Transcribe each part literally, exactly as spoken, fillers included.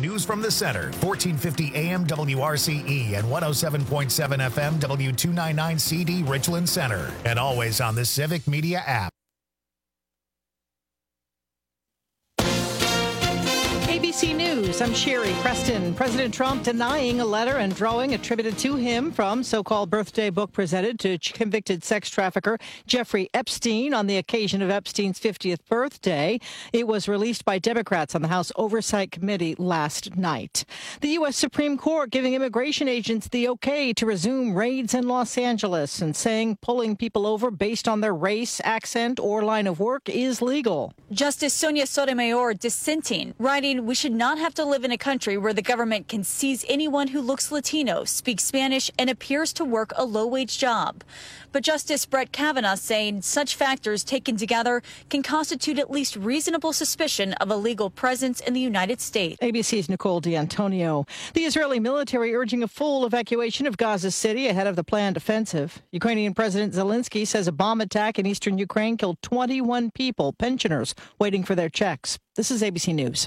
news from the center. fourteen fifty A M W R C E and one oh seven point seven F M W two ninety-nine C D Richland Center. And always on the Civic Media app. A B C News, I'm Sherry Preston. President Trump denying a letter and drawing attributed to him from so-called birthday book presented to convicted sex trafficker Jeffrey Epstein on the occasion of Epstein's fiftieth birthday. It was released by Democrats on the House Oversight Committee last night. The U S Supreme Court giving immigration agents the okay to resume raids in Los Angeles and saying pulling people over based on their race, accent, or line of work is legal. Justice Sonia Sotomayor dissenting, writing, "We should not have to live in a country where the government can seize anyone who looks Latino, speaks Spanish, and appears to work a low-wage job." But Justice Brett Kavanaugh saying such factors taken together can constitute at least reasonable suspicion of illegal presence in the United States. A B C's Nicole D'Antonio. The Israeli military urging a full evacuation of Gaza City ahead of the planned offensive. Ukrainian President Zelensky says a bomb attack in eastern Ukraine killed twenty-one people, pensioners waiting for their checks. This is A B C News.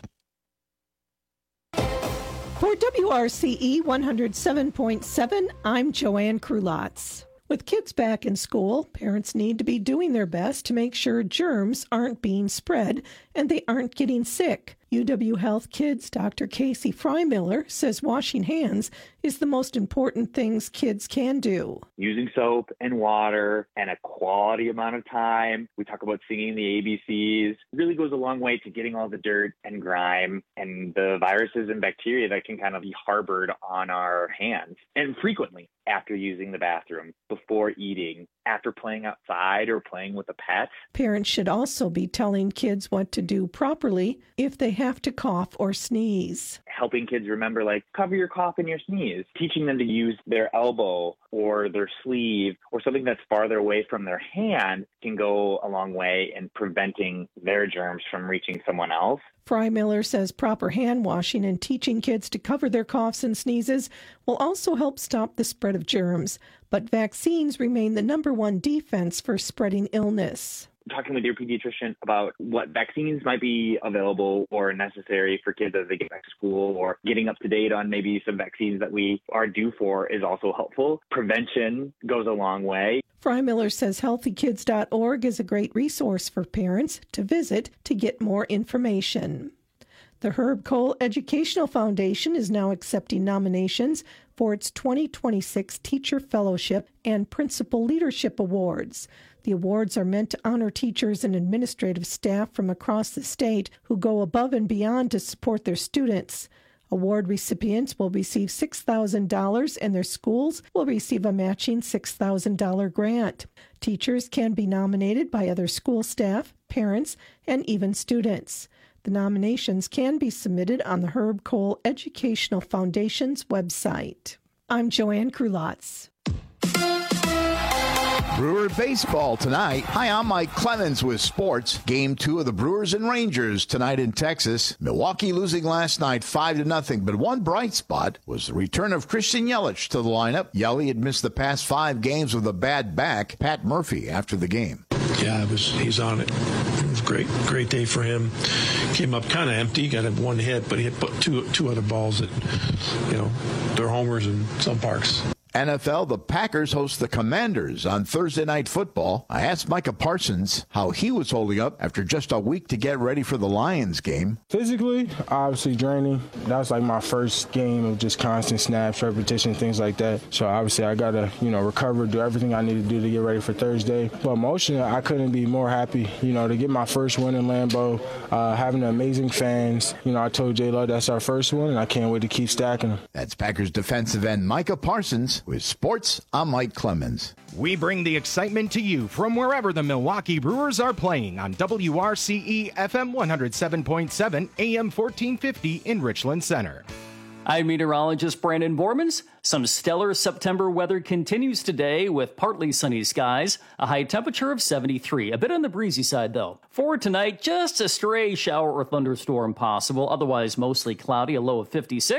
For W R C E one oh seven point seven, I'm Joanne Krulotz. With kids back in school, parents need to be doing their best to make sure germs aren't being spread and they aren't getting sick. U W Health Kids Doctor Casey Freimiller says washing hands is the most important things kids can do. Using soap and water and a quality amount of time. We talk about singing the A B Cs. Really goes a long way to getting all the dirt and grime and the viruses and bacteria that can kind of be harbored on our hands. And frequently after using the bathroom, before eating, after playing outside or playing with a pet. Parents should also be telling kids what to do properly if they have to cough or sneeze. Helping kids remember, like, cover your cough and your sneeze. Teaching them to use their elbow or their sleeve or something that's farther away from their hand can go a long way in preventing their germs from reaching someone else. Freimiller says proper hand washing and teaching kids to cover their coughs and sneezes will also help stop the spread of germs. But vaccines remain the number one defense for spreading illness. Talking with your pediatrician about what vaccines might be available or necessary for kids as they get back to school, or getting up to date on maybe some vaccines that we are due for is also helpful. Prevention goes a long way. Freimiller says healthy kids dot org is a great resource for parents to visit to get more information. The Herb Cole Educational Foundation is now accepting nominations for its twenty twenty-six Teacher Fellowship and Principal Leadership Awards. The awards are meant to honor teachers and administrative staff from across the state who go above and beyond to support their students. Award recipients will receive six thousand dollars and their schools will receive a matching six thousand dollars grant. Teachers can be nominated by other school staff, parents, and even students. The nominations can be submitted on the Herb Cole Educational Foundation's website. I'm Joanne Krulotz. Brewer baseball tonight. Hi, I'm Mike Clemens with sports. Game two of the Brewers and Rangers tonight in Texas. Milwaukee losing last night five to nothing, but one bright spot was the return of Christian Yelich to the lineup. Yelly had missed the past five games with a bad back. Pat Murphy after the game. Yeah, it was, he's on it. It was a great, great day for him. Came up kind of empty, got one hit, but he hit two, two other balls that, you know, they're homers in some parks. N F L, the Packers host the Commanders on Thursday Night Football. I asked Micah Parsons how he was holding up after just a week to get ready for the Lions game. Physically, obviously draining. That was like my first game of just constant snaps, repetition, things like that. So obviously I got to, you know, recover, do everything I need to do to get ready for Thursday. But emotionally, I couldn't be more happy, you know, to get my first win in Lambeau, uh, having amazing fans. You know, I told J-Lo that's our first one, and I can't wait to keep stacking them. That's Packers defensive end Micah Parsons. With sports, I'm Mike Clemens. We bring the excitement to you from wherever the Milwaukee Brewers are playing on W R C E F M one oh seven point seven, A M fourteen fifty in Richland Center. I'm meteorologist Brandon Bormans. Some stellar September weather continues today with partly sunny skies, a high temperature of seventy-three. A bit on the breezy side, though. For tonight, just a stray shower or thunderstorm possible. Otherwise, mostly cloudy, a low of fifty-six.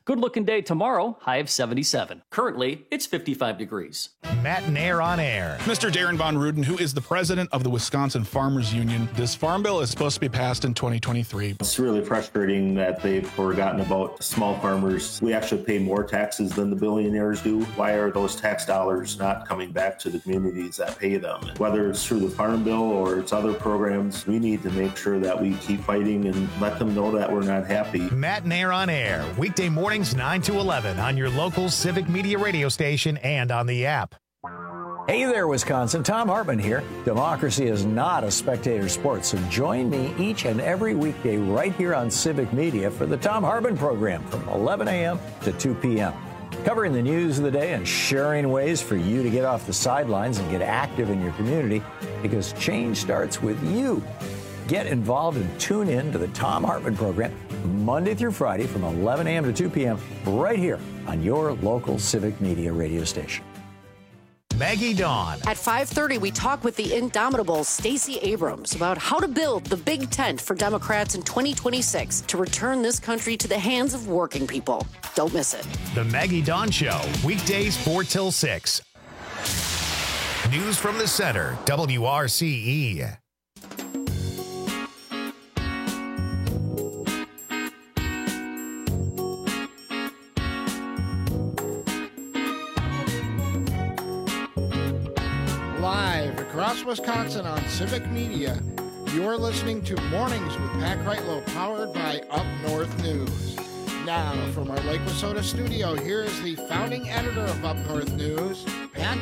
Good looking day tomorrow, high of seventy-seven. Currently, it's fifty-five degrees. Matt and Air on Air. Mister Darren Von Ruden, who is the president of the Wisconsin Farmers Union. This farm bill is supposed to be passed in twenty twenty-three. It's really frustrating that they've forgotten about small farmers. We actually pay more taxes than the billionaires do. Why are those tax dollars not coming back to the communities that pay them? Whether it's through the farm bill or it's other programs, we need to make sure that we keep fighting and let them know that we're not happy. Matt and Air on Air, weekday mornings nine to eleven on your local Civic Media radio station and on the app. Hey there, Wisconsin. Tom Hartman here. Democracy is not a spectator sport, so join me each and every weekday right here on Civic Media for the Tom Hartman program from eleven a.m. to two p.m. Covering the news of the day and sharing ways for you to get off the sidelines and get active in your community, because change starts with you. Get involved and tune in to the Tom Hartman program Monday through Friday from eleven a.m. to two p.m. right here on your local Civic Media radio station. Maggie Dawn. At five thirty, we talk with the indomitable Stacey Abrams about how to build the big tent for Democrats in twenty twenty-six to return this country to the hands of working people. Don't miss it. The Maggie Dawn Show, weekdays four till six. News from the center, W R C E. Live across Wisconsin on Civic Media, you're listening to Mornings with Pat Kreitlow, powered by Up North News. Now, from our Lake Wissota studio, here is the founding editor of Up North News, Pat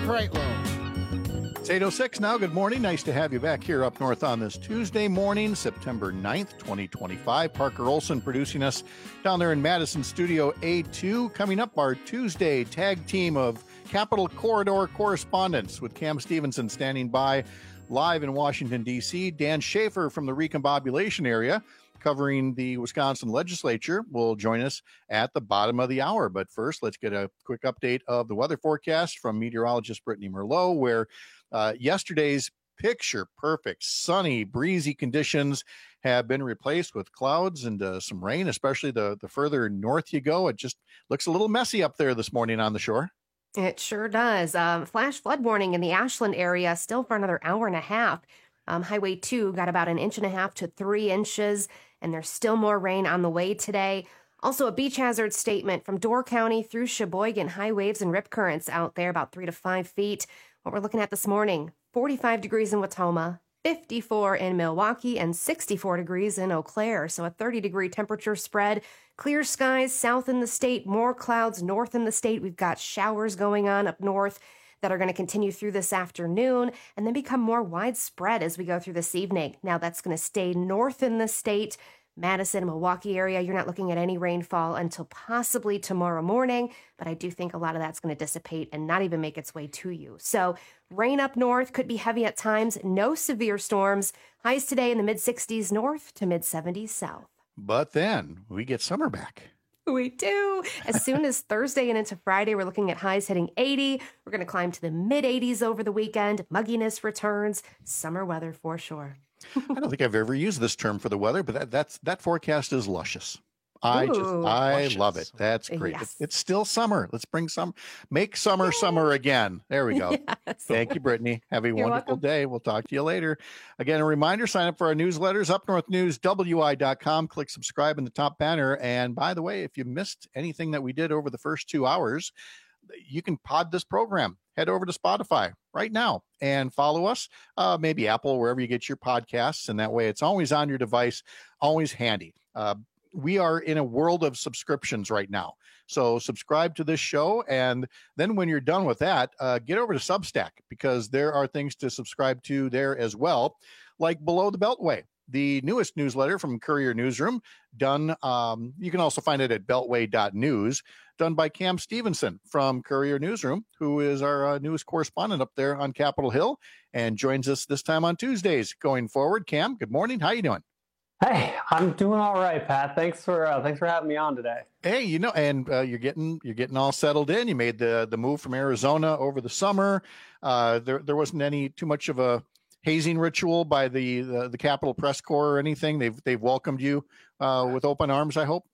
Kreitlow. It's eight oh six now. Good morning. Nice to have you back here up north on this Tuesday morning, September ninth, twenty twenty-five. Parker Olson producing us down there in Madison Studio A two. Coming up, our Tuesday tag team of Capitol Corridor correspondents with Cam Stevenson standing by live in Washington, D C. Dan Schaefer from the recombobulation area covering the Wisconsin legislature will join us at the bottom of the hour. But first, let's get a quick update of the weather forecast from meteorologist Brittany Merlot, where uh, yesterday's picture perfect sunny, breezy conditions have been replaced with clouds and uh, some rain, especially the, the further north you go. It just looks a little messy up there this morning on the shore. It sure does. Um, flash flood warning in the Ashland area still for another hour and a half. Um, Highway two got about an inch and a half to three inches, and there's still more rain on the way today. Also, a beach hazard statement from Door County through Sheboygan. High waves and rip currents out there, about three to five feet. What we're looking at this morning, forty-five degrees in Watoma, fifty-four in Milwaukee, and sixty-four degrees in Eau Claire. So a thirty degree temperature spread. Clear skies south in the state, more clouds north in the state. We've got showers going on up north that are going to continue through this afternoon and then become more widespread as we go through this evening. Now that's going to stay north in the state. Madison, Milwaukee area, you're not looking at any rainfall until possibly tomorrow morning, but I do think a lot of that's going to dissipate and not even make its way to you. So rain up north could be heavy at times, no severe storms. Highs today in the mid sixties north to mid seventies south. But then we get summer back. We do. As soon as Thursday and into Friday, we're looking at highs hitting eighty. We're going to climb to the mid eighties over the weekend. Mugginess returns. Summer weather for sure. I don't think I've ever used this term for the weather, but that that's that forecast is luscious. I Ooh, just I luscious. love it. That's great. Yes. It's, it's still summer. Let's bring some make summer Yay. summer again. There we go. Yes. Thank you, Brittany. Have a You're wonderful welcome. day. We'll talk to you later. Again, a reminder, sign up for our newsletters, Up North News, W I dot com. Click subscribe in the top banner. And by the way, if you missed anything that we did over the first two hours, you can pod this program. Head over to Spotify right now and follow us, uh, maybe Apple, wherever you get your podcasts. And that way it's always on your device, always handy. Uh, we are in a world of subscriptions right now. So subscribe to this show. And then when you're done with that, uh, get over to Substack, because there are things to subscribe to there as well, like Below the Beltway, the newest newsletter from Courier Newsroom, done. Um, you can also find it at beltway dot news, done by Cam Stevenson from Courier Newsroom, who is our uh, newest correspondent up there on Capitol Hill and joins us this time on Tuesdays going forward. Cam, good morning. How you doing? Hey, I'm doing all right, Pat. Thanks for uh, thanks for having me on today. Hey, you know, and uh, you're getting you're getting all settled in. You made the the move from Arizona over the summer. Uh, there there wasn't any too much of a hazing ritual by the the, the Capitol Press Corps or anything. They've they've welcomed you uh, with open arms, I hope.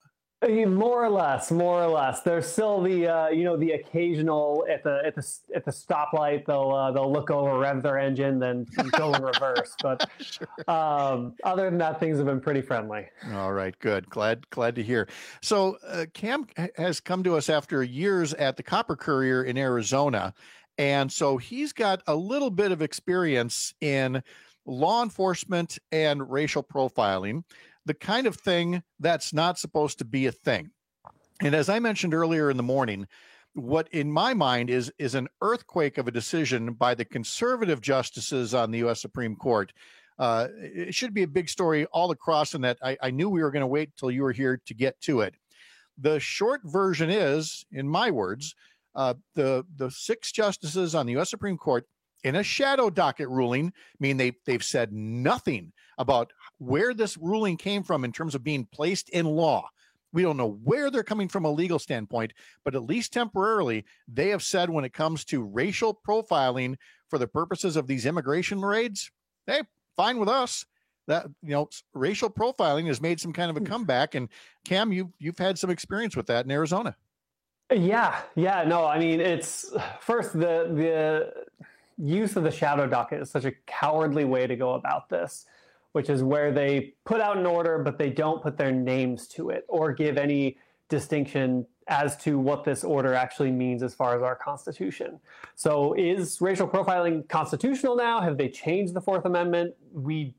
I mean, more or less, more or less. There's still the uh, you know the occasional at the at the at the stoplight they'll uh, they'll look over, rev their engine, then go in reverse. But sure. um, other than that, things have been pretty friendly. All right, good, glad glad to hear. So uh, Cam has come to us after years at the Copper Courier in Arizona, and so he's got a little bit of experience in law enforcement and racial profiling, the kind of thing that's not supposed to be a thing. And as I mentioned earlier in the morning, what in my mind is, is an earthquake of a decision by the conservative justices on the U S Supreme Court. Uh, it should be a big story all across, and that I, I knew we were going to wait till you were here to get to it. The short version is, in my words, uh, the, the six justices on the U S Supreme Court in a shadow docket ruling, I mean, they, they've said nothing about where this ruling came from in terms of being placed in law. We don't know where they're coming from a legal standpoint, but at least temporarily, they have said when it comes to racial profiling for the purposes of these immigration raids, hey, fine with us. That, you know, racial profiling has made some kind of a comeback. And Cam, you, you've had some experience with that in Arizona. Yeah, yeah, no, I mean, it's first the the use of the shadow docket is such a cowardly way to go about this, which is where they put out an order, but they don't put their names to it or give any distinction as to what this order actually means as far as our Constitution. So is racial profiling constitutional now? Have they changed the Fourth Amendment? We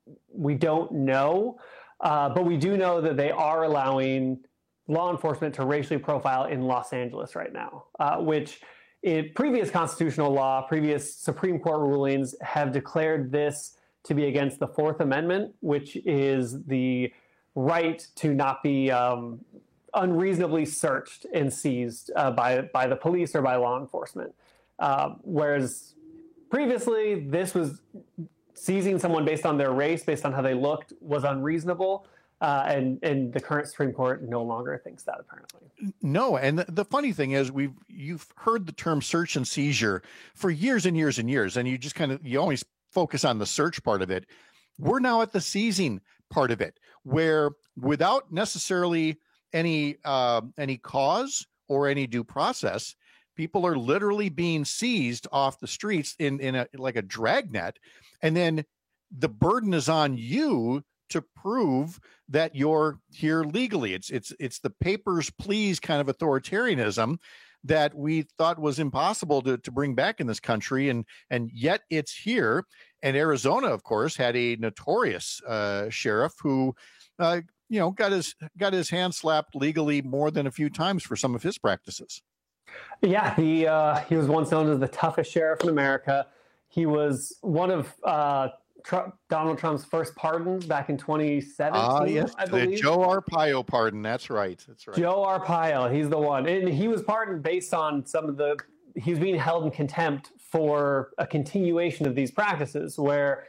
we don't know, uh, but we do know that they are allowing law enforcement to racially profile in Los Angeles right now, uh, which in previous constitutional law, previous Supreme Court rulings have declared this to be against the Fourth Amendment, which is the right to not be um, unreasonably searched and seized uh, by, by the police or by law enforcement. Uh, whereas previously, this was seizing someone based on their race, based on how they looked, was unreasonable. Uh, and, and the current Supreme Court no longer thinks that, apparently. No, and the, the funny thing is, we've you've heard the term search and seizure for years and years and years, and you just kind of you always focus on the search part of it. We're now at the seizing part of it, where without necessarily any uh, any cause or any due process, people are literally being seized off the streets in in a like a dragnet, and then the burden is on you to prove that you're here legally. It's it's it's the papers please kind of authoritarianism that we thought was impossible to, to bring back in this country, and and yet it's here. And Arizona, of course, had a notorious uh, sheriff who, uh, you know, got his got his hand slapped legally more than a few times for some of his practices. Yeah, he uh, he was once known as the toughest sheriff in America. He was one of uh, Trump, Donald Trump's first pardons back in twenty seventeen. Ah, yes, I the believe. Joe Arpaio pardon. That's right. That's right. Joe Arpaio, he's the one, and he was pardoned based on some of the. He was being held in contempt for a continuation of these practices, where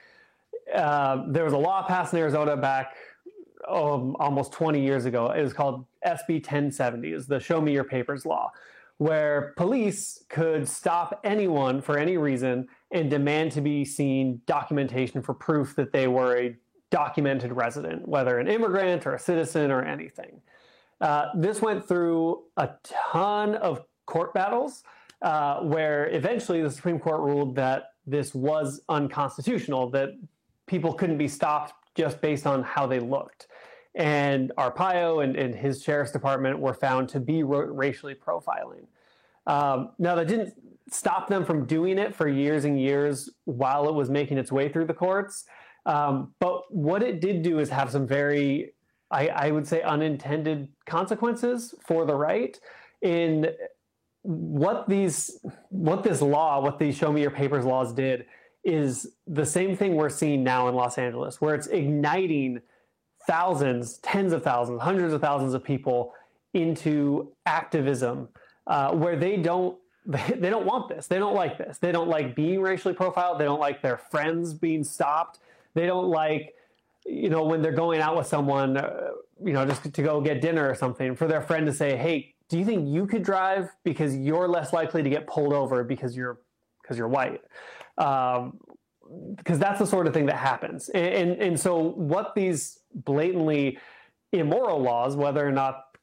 uh, there was a law passed in Arizona back oh, almost twenty years ago. It was called S B ten seventy, is the Show Me Your Papers law, where police could stop anyone for any reason and demand to be seen documentation for proof that they were a documented resident, whether an immigrant or a citizen or anything. Uh, this went through a ton of court battles uh, where eventually the Supreme Court ruled that this was unconstitutional, that people couldn't be stopped just based on how they looked. And Arpaio and, and his sheriff's department were found to be ra- racially profiling. Um, now, that didn't stop them from doing it for years and years while it was making its way through the courts. Um, but what it did do is have some very, I, I would say, unintended consequences for the right in what these, what this law, what these Show Me Your Papers laws did is the same thing we're seeing now in Los Angeles, where it's igniting thousands, tens of thousands, hundreds of thousands of people into activism, uh, where they don't they don't want this. They don't like this. They don't like being racially profiled. They don't like their friends being stopped. They don't like, you know, when they're going out with someone, uh, you know, just to go get dinner or something, for their friend to say, "Hey, do you think you could drive because you're less likely to get pulled over because you're because you're white?" Um, because that's the sort of thing that happens. And, and and so what these blatantly immoral laws, whether or not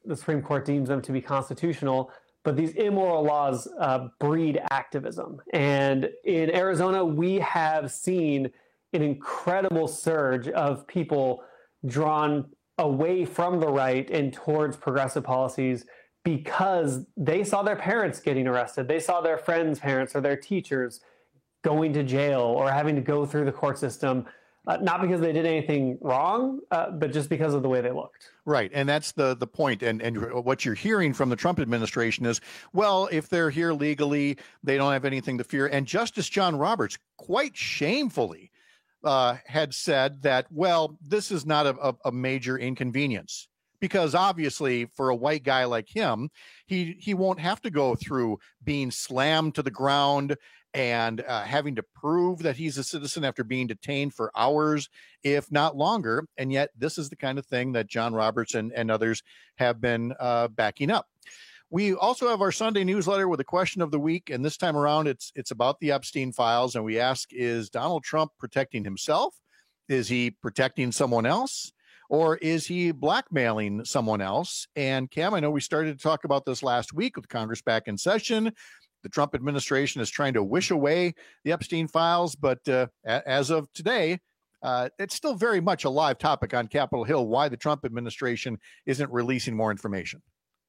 the Supreme Court deems them to be constitutional. But these immoral laws uh, breed activism. And in Arizona, we have seen an incredible surge of people drawn away from the right and towards progressive policies because they saw their parents getting arrested. They saw their friends' parents or their teachers going to jail or having to go through the court system, uh, not because they did anything wrong, uh, but just because of the way they looked. Right. And that's the, the point. And, and what you're hearing from the Trump administration is, well, if they're here legally, they don't have anything to fear. And Justice John Roberts, quite shamefully, uh, had said that, well, this is not a, a, a major inconvenience. Because obviously, for a white guy like him, he he won't have to go through being slammed to the ground and uh, having to prove that he's a citizen after being detained for hours, if not longer. And yet, this is the kind of thing that John Roberts and, and others have been uh, backing up. We also have our Sunday newsletter with a question of the week, and this time around, it's it's about the Epstein files, and we ask: is Donald Trump protecting himself? Is he protecting someone else? Or is he blackmailing someone else? And Cam, I know we started to talk about this last week with Congress back in session. The Trump administration is trying to wish away the Epstein files, but uh, as of today, uh, it's still very much a live topic on Capitol Hill, why the Trump administration isn't releasing more information.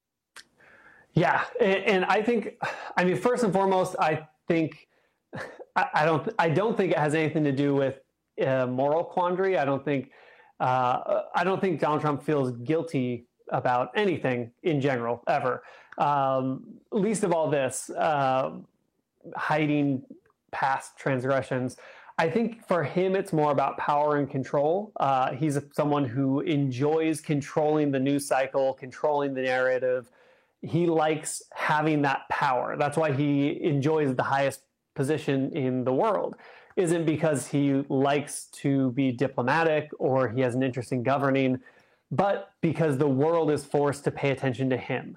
Yeah, and, and I think, I mean, first and foremost, I think, I, I don't, I don't think it has anything to do with a moral quandary. I don't think Uh, I don't think Donald Trump feels guilty about anything in general, ever. Um, least of all this, uh, hiding past transgressions. I think for him, it's more about power and control. Uh, he's someone who enjoys controlling the news cycle, controlling the narrative. He likes having that power. That's why he enjoys the highest position in the world. Isn't because he likes to be diplomatic or he has an interest in governing, but because the world is forced to pay attention to him.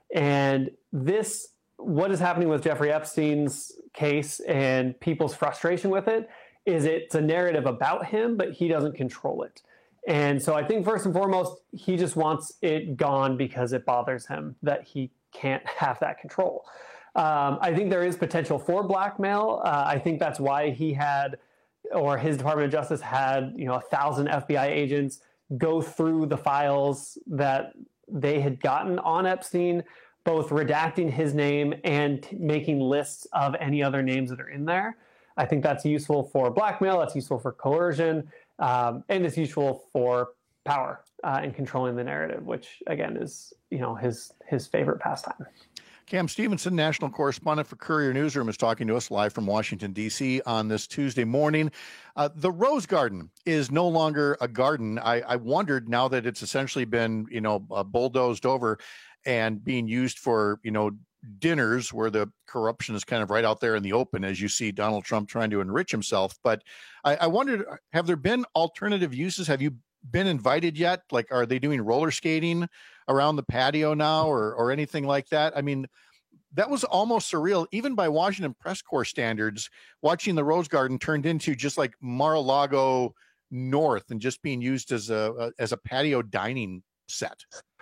And this, what is happening with Jeffrey Epstein's case and people's frustration with it, is it's a narrative about him, but he doesn't control it. And so I think first and foremost, he just wants it gone because it bothers him that he can't have that control. Um, I think there is potential for blackmail. Uh, I think that's why he had, or his Department of Justice had, you know, a thousand F B I agents go through the files that they had gotten on Epstein, both redacting his name and making lists of any other names that are in there. I think that's useful for blackmail. That's useful for coercion, um, and it's useful for power uh, and controlling the narrative, which again is, you know, his his favorite pastime. Cam Stevenson, national correspondent for Courier Newsroom, is talking to us live from Washington, D C on this Tuesday morning. Uh, the Rose Garden is no longer a garden. I, I wondered, now that it's essentially been, you know, uh, bulldozed over and being used for, you know, dinners where the corruption is kind of right out there in the open, as you see Donald Trump trying to enrich himself. But I, I wondered, have there been alternative uses? Have you been invited yet? Like, are they doing roller skating around the patio now or or anything like that? I mean, that was almost surreal, even by Washington press corps standards. Watching the Rose Garden turned into just like Mar-a-Lago North and just being used as a, a as a patio dining set.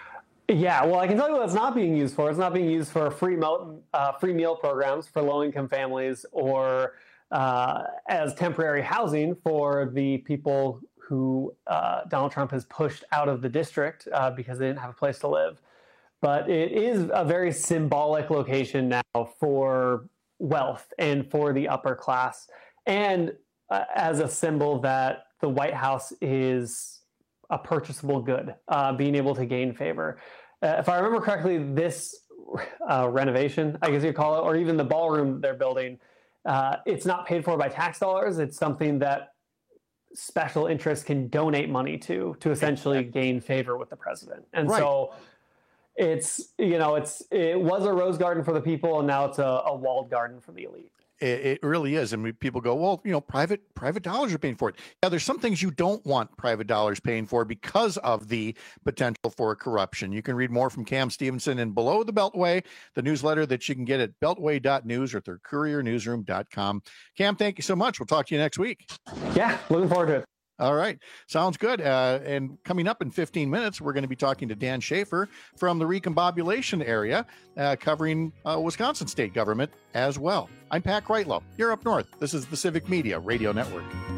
Yeah, well, I can tell you what it's not being used for. It's not being used for free meal, uh, free meal programs for low-income families or uh, as temporary housing for the people who uh, Donald Trump has pushed out of the district uh, because they didn't have a place to live. But it is a very symbolic location now for wealth and for the upper class, and uh, as a symbol that the White House is a purchasable good, uh, being able to gain favor. Uh, if I remember correctly, this uh, renovation, I guess you call it, or even the ballroom they're building, uh, it's not paid for by tax dollars. It's something that special interests can donate money to, to essentially gain favor with the president. And right. so it's, you know, it's, it was a rose garden for the people, and now it's a, a walled garden for the elite. It, it really is. And people go, well, you know, private private dollars are paying for it. Now, there's some things you don't want private dollars paying for because of the potential for corruption. You can read more from Cam Stevenson in Below the Beltway, the newsletter that you can get at beltway dot news or through courier newsroom dot com. Cam, thank you so much. We'll talk to you next week. Yeah, looking forward to it. All right. Sounds good. Uh, and coming up in fifteen minutes, we're going to be talking to Dan Schaefer from the Recombobulation area, uh, covering uh, Wisconsin state government as well. I'm Pat Kreitlow. You're up north. This is the Civic Media Radio Network.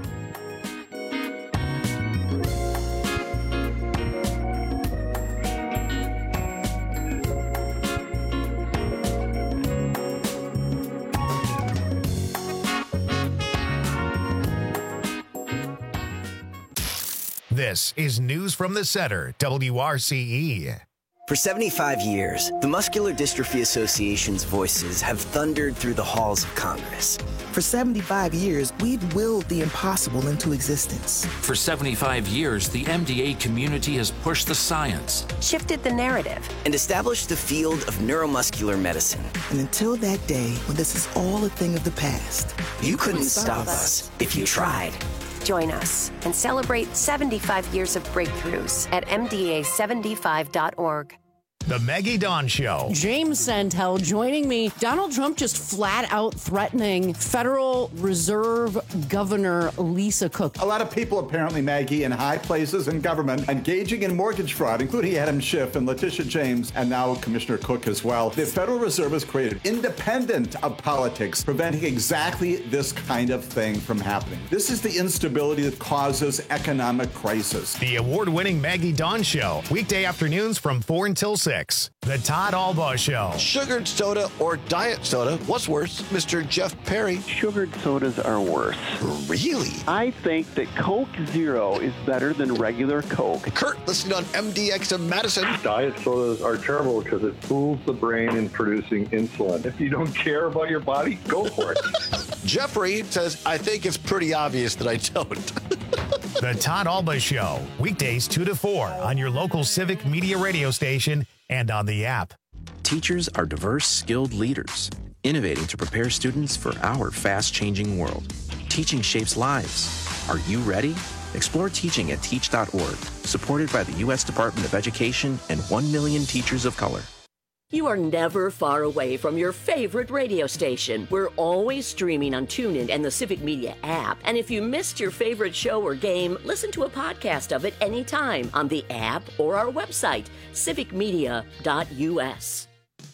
This is News from the Center, W R C E. For seventy-five years, the Muscular Dystrophy Association's voices have thundered through the halls of Congress. For seventy-five years, we've willed the impossible into existence. For seventy-five years, the M D A community has pushed the science, shifted the narrative, and established the field of neuromuscular medicine. And until that day when this is all a thing of the past, you, you couldn't, couldn't stop, stop us if you tried. Join us and celebrate seventy-five years of breakthroughs at M D A seventy-five dot org. The Maggie Dawn Show. James Santel joining me. Donald Trump just flat out threatening Federal Reserve Governor Lisa Cook. A lot of people apparently, Maggie, in high places in government engaging in mortgage fraud, including Adam Schiff and Letitia James, and now Commissioner Cook as well. The Federal Reserve has created independent of politics, preventing exactly this kind of thing from happening. This is the instability that causes economic crisis. The award-winning Maggie Dawn Show. Weekday afternoons from four until six. The Todd Albaugh Show. Sugared soda or diet soda? What's worse, Mister Jeff Perry? Sugared sodas are worse. Really? I think that Coke Zero is better than regular Coke. Kurt, listening on M D X of Madison. Diet sodas are terrible because it fools the brain in producing insulin. If you don't care about your body, go for it. Jeffrey says, I think it's pretty obvious that I don't. The Todd Albaugh Show. Weekdays two to four on your local Civic Media radio station and on the app. Teachers are diverse, skilled leaders, innovating to prepare students for our fast-changing world. Teaching shapes lives. Are you ready? Explore teaching at teach dot org, supported by the U S Department of Education and one million teachers of color. You are never far away from your favorite radio station. We're always streaming on TuneIn and the Civic Media app. And if you missed your favorite show or game, listen to a podcast of it anytime on the app or our website, civic media dot u s.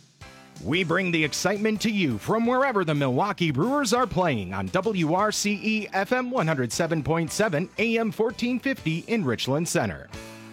We bring the excitement to you from wherever the Milwaukee Brewers are playing on W R C E F M one oh seven point seven, A M fourteen fifty in Richland Center.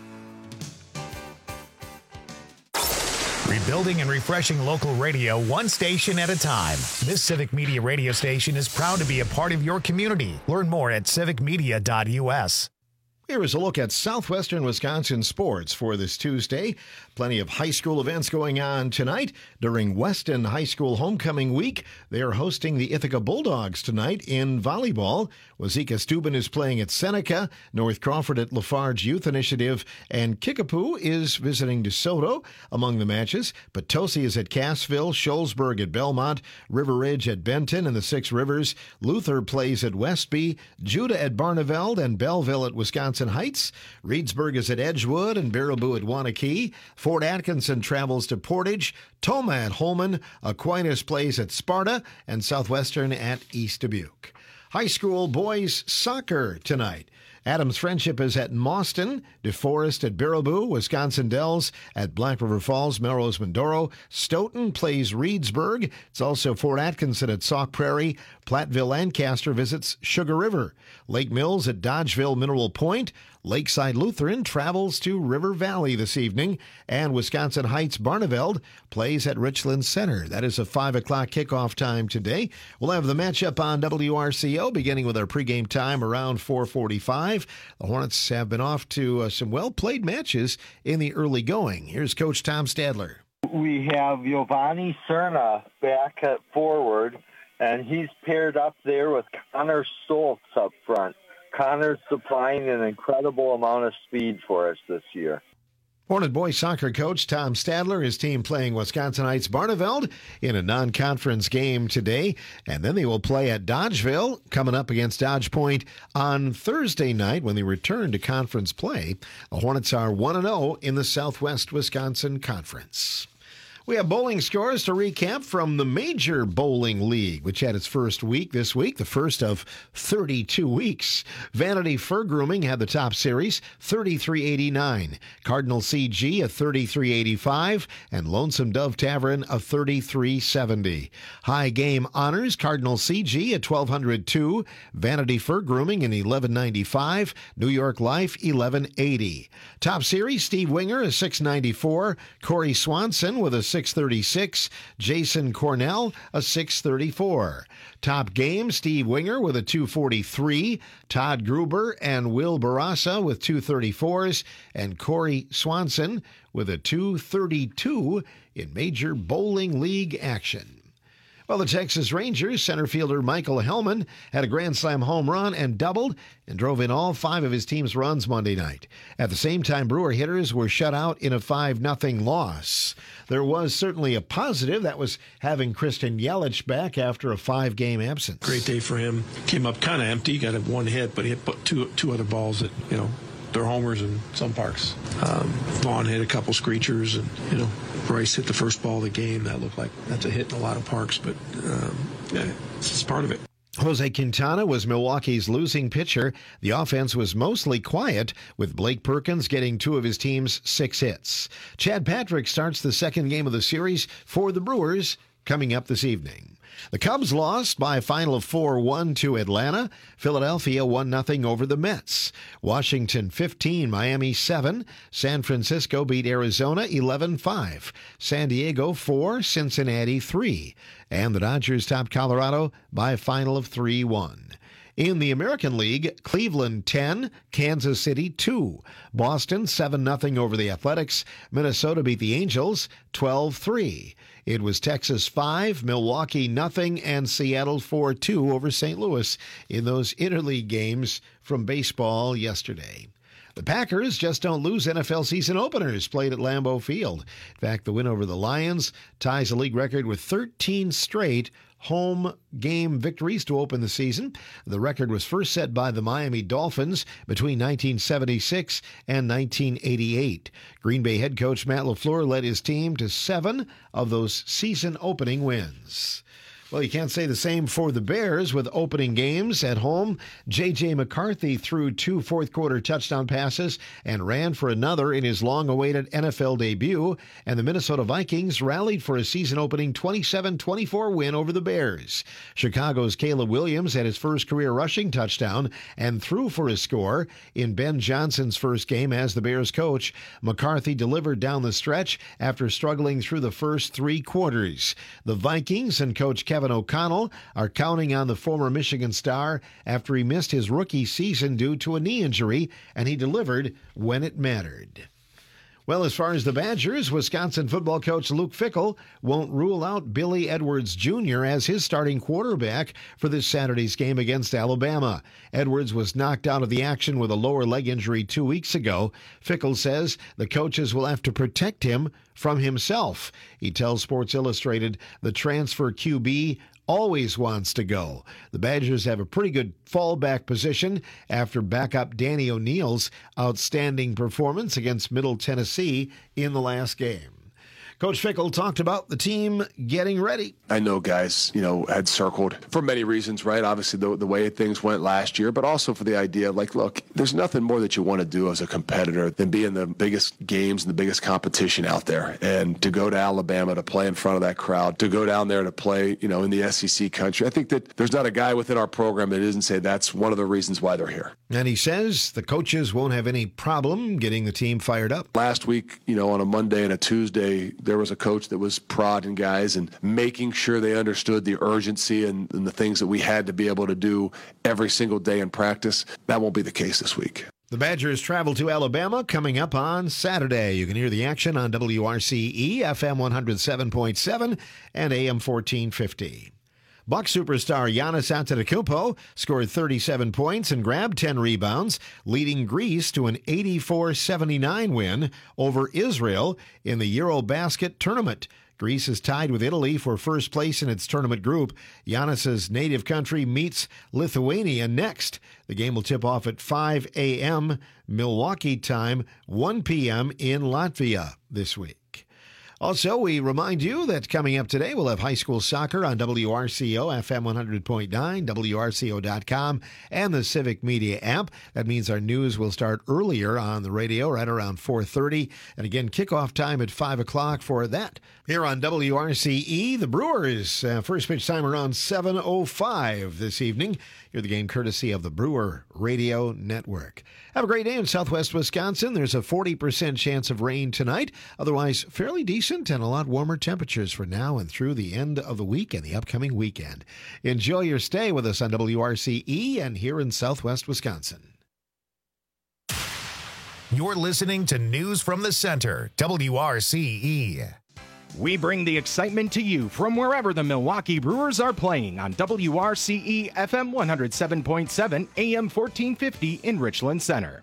Rebuilding and refreshing local radio one station at a time. This Civic Media radio station is proud to be a part of your community. Learn more at civic media dot u s. Here is a look at southwestern Wisconsin sports for this Tuesday. Plenty of high school events going on tonight. During Weston High School Homecoming Week, they are hosting the Ithaca Bulldogs tonight in volleyball. Wazeeka Steuben is playing at Seneca, North Crawford at Lafarge Youth Initiative, and Kickapoo is visiting DeSoto. Among the matches, Potosi is at Cassville, Sholsburg at Belmont, River Ridge at Benton and the Six Rivers. Luther plays at Westby, Judah at Barneveld, and Belleville at Wisconsin Heights. Reedsburg is at Edgewood and Baraboo at Waunakee. Fort Atkinson travels to Portage. Toma at Holman. Aquinas plays at Sparta. And Southwestern at East Dubuque. High school boys soccer tonight. Adams Friendship is at Mauston, DeForest at Baraboo, Wisconsin Dells at Black River Falls, Melrose Mindoro. Stoughton plays Reedsburg. It's also Fort Atkinson at Sauk Prairie. Platteville Lancaster visits Sugar River. Lake Mills at Dodgeville Mineral Point. Lakeside Lutheran travels to River Valley this evening, and Wisconsin Heights Barneveld plays at Richland Center. That is a five o'clock kickoff time today. We'll have the matchup on W R C O, beginning with our pregame time around four forty-five. The Hornets have been off to uh, some well-played matches in the early going. Here's Coach Tom Stadler. We have Giovanni Cerna back at forward, and he's paired up there with Connor Stoltz up front. Connor's supplying an incredible amount of speed for us this year. Hornet boys soccer coach Tom Stadler, his team playing Wisconsin Heights Barneveld in a non-conference game today. And then they will play at Dodgeville, coming up against Dodge Point on Thursday night when they return to conference play. The Hornets are one and oh in the Southwest Wisconsin Conference. We have bowling scores to recap from the Major Bowling League, which had its first week this week, the first of thirty-two weeks. Vanity Fur Grooming had the top series, thirty-three eighty-nine. Cardinal C G, a thirty-three eighty-five. And Lonesome Dove Tavern, a thirty-three seventy. High Game Honors, Cardinal C G at twelve oh two. Vanity Fur Grooming in eleven ninety-five. New York Life, eleven eighty. Top series, Steve Winger, a six ninety-four. Corey Swanson with a six thirty-six. Jason Cornell, a six thirty-four. Top game, Steve Winger with a two forty-three. Todd Gruber and Will Barassa with two thirty-fours. And Corey Swanson with a two thirty-two in Major Bowling League action. Well, the Texas Rangers center fielder Michael Hellman had a Grand Slam home run and doubled and drove in all five of his team's runs Monday night. At the same time, Brewer hitters were shut out in a five nothing loss. There was certainly a positive. That was having Christian Yelich back after a five-game absence. Great day for him. Came up kind of empty. Got a one hit, but he hit two, two other balls that, you know, they're homers in some parks. Um, Vaughn hit a couple screechers, and, you know, Bryce hit the first ball of the game. That looked like that's a hit in a lot of parks, but um, yeah, it's part of it. Jose Quintana was Milwaukee's losing pitcher. The offense was mostly quiet, with Blake Perkins getting two of his team's six hits. Chad Patrick starts the second game of the series for the Brewers coming up this evening. The Cubs lost by a final of four one to Atlanta. Philadelphia one nothing over the Mets. Washington fifteen, Miami seven. San Francisco beat Arizona eleven five. San Diego four, Cincinnati three. And the Dodgers topped Colorado by a final of three one. In the American League, Cleveland ten, Kansas City two. Boston seven nothing over the Athletics. Minnesota beat the Angels twelve three. It was Texas five, Milwaukee nothing, and Seattle four two over Saint Louis in those interleague games from baseball yesterday. The Packers just don't lose N F L season openers played at Lambeau Field. In fact, the win over the Lions ties a league record with thirteen straight home game victories to open the season. The record was first set by the Miami Dolphins between nineteen seventy-six and nineteen eighty-eight. Green Bay head coach Matt LaFleur led his team to seven of those season-opening wins. Well, you can't say the same for the Bears with opening games at home. J J. McCarthy threw two fourth-quarter touchdown passes and ran for another in his long-awaited N F L debut, and the Minnesota Vikings rallied for a season-opening twenty-seven twenty-four win over the Bears. Chicago's Caleb Williams had his first career rushing touchdown and threw for a score in Ben Johnson's first game as the Bears coach. McCarthy delivered down the stretch after struggling through the first three quarters. The Vikings and coach Kevin Kevin O'Connell are counting on the former Michigan star after he missed his rookie season due to a knee injury, and he delivered when it mattered. Well, as far as the Badgers, Wisconsin football coach Luke Fickell won't rule out Billy Edwards Junior as his starting quarterback for this Saturday's game against Alabama. Edwards was knocked out of the action with a lower leg injury two weeks ago. Fickell says the coaches will have to protect him from himself. He tells Sports Illustrated the transfer Q B always wants to go. The Badgers have a pretty good fallback position after backup Danny O'Neill's outstanding performance against Middle Tennessee in the last game. Coach Fickell talked about the team getting ready. I know guys, you know, had circled for many reasons, right? Obviously, the, the way things went last year, but also for the idea of, like, look, there's nothing more that you want to do as a competitor than be in the biggest games and the biggest competition out there. And to go to Alabama to play in front of that crowd, to go down there to play, you know, in the S E C country, I think that there's not a guy within our program that isn't say that's one of the reasons why they're here. And he says the coaches won't have any problem getting the team fired up. Last week, you know, on a Monday and a Tuesday, there was a coach that was prodding guys and making sure they understood the urgency and, and the things that we had to be able to do every single day in practice. That won't be the case this week. The Badgers travel to Alabama coming up on Saturday. You can hear the action on W R C E, F M one oh seven point seven and A M fourteen fifty. Bucks superstar Giannis Antetokounmpo scored thirty-seven points and grabbed ten rebounds, leading Greece to an eighty-four seventy-nine win over Israel in the Eurobasket tournament. Greece is tied with Italy for first place in its tournament group. Giannis's native country meets Lithuania next. The game will tip off at five a.m. Milwaukee time, one p.m. in Latvia this week. Also, we remind you that coming up today, we'll have high school soccer on W R C O, F M one hundred point nine, W R C O dot com, and the Civic Media app. That means our news will start earlier on the radio, right around four thirty. And again, kickoff time at five o'clock for that. Here on W R C E, the Brewers, uh, first pitch time around seven oh five this evening. Hear the game courtesy of the Brewer Radio Network. Have a great day in southwest Wisconsin. There's a forty percent chance of rain tonight. Otherwise, fairly decent and a lot warmer temperatures for now and through the end of the week and the upcoming weekend. Enjoy your stay with us on W R C E and here in southwest Wisconsin. You're listening to News from the Center, W R C E. We bring the excitement to you from wherever the Milwaukee Brewers are playing on W R C E F M one oh seven point seven, A M fourteen fifty in Richland Center.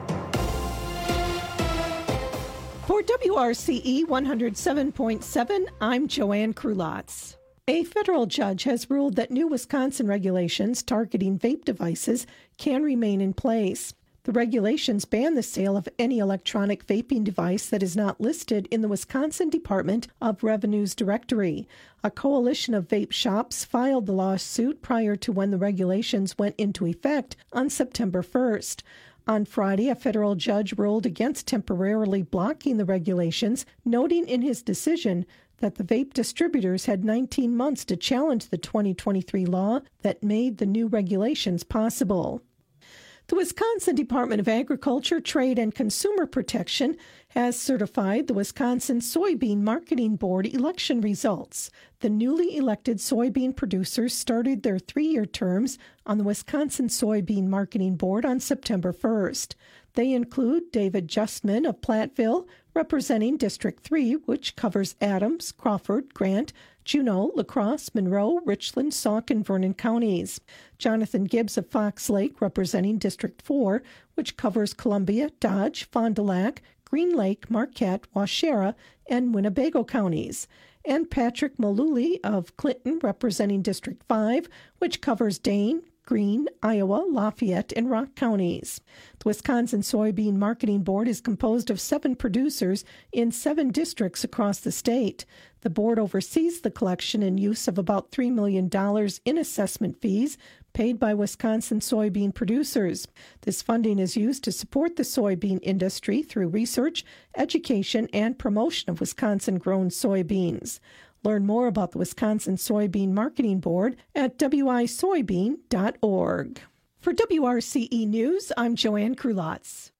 For W R C E one oh seven point seven, I'm Joanne Krulotz. A federal judge has ruled that new Wisconsin regulations targeting vape devices can remain in place. The regulations ban the sale of any electronic vaping device that is not listed in the Wisconsin Department of Revenue's directory. A coalition of vape shops filed the lawsuit prior to when the regulations went into effect on September first. On Friday, a federal judge ruled against temporarily blocking the regulations, noting in his decision that the vape distributors had nineteen months to challenge the twenty twenty-three law that made the new regulations possible. The Wisconsin Department of Agriculture, Trade, and Consumer Protection has certified the Wisconsin Soybean Marketing Board election results. The newly elected soybean producers started their three-year terms on the Wisconsin Soybean Marketing Board on September first. They include David Justman of Platteville, representing District three, which covers Adams, Crawford, Grant, Juneau, La Crosse, Monroe, Richland, Sauk, and Vernon counties. Jonathan Gibbs of Fox Lake, representing District four, which covers Columbia, Dodge, Fond du Lac, Green Lake, Marquette, Waushara, and Winnebago counties. And Patrick Malooly of Clinton, representing District five, which covers Dane, Greene, Iowa, Lafayette, and Rock counties. The Wisconsin Soybean Marketing Board is composed of seven producers in seven districts across the state. The board oversees the collection and use of about three million dollars in assessment fees paid by Wisconsin soybean producers. This funding is used to support the soybean industry through research, education, and promotion of Wisconsin-grown soybeans. Learn more about the Wisconsin Soybean Marketing Board at w i soybean dot org. For W R C E News, I'm Joanne Krulotz.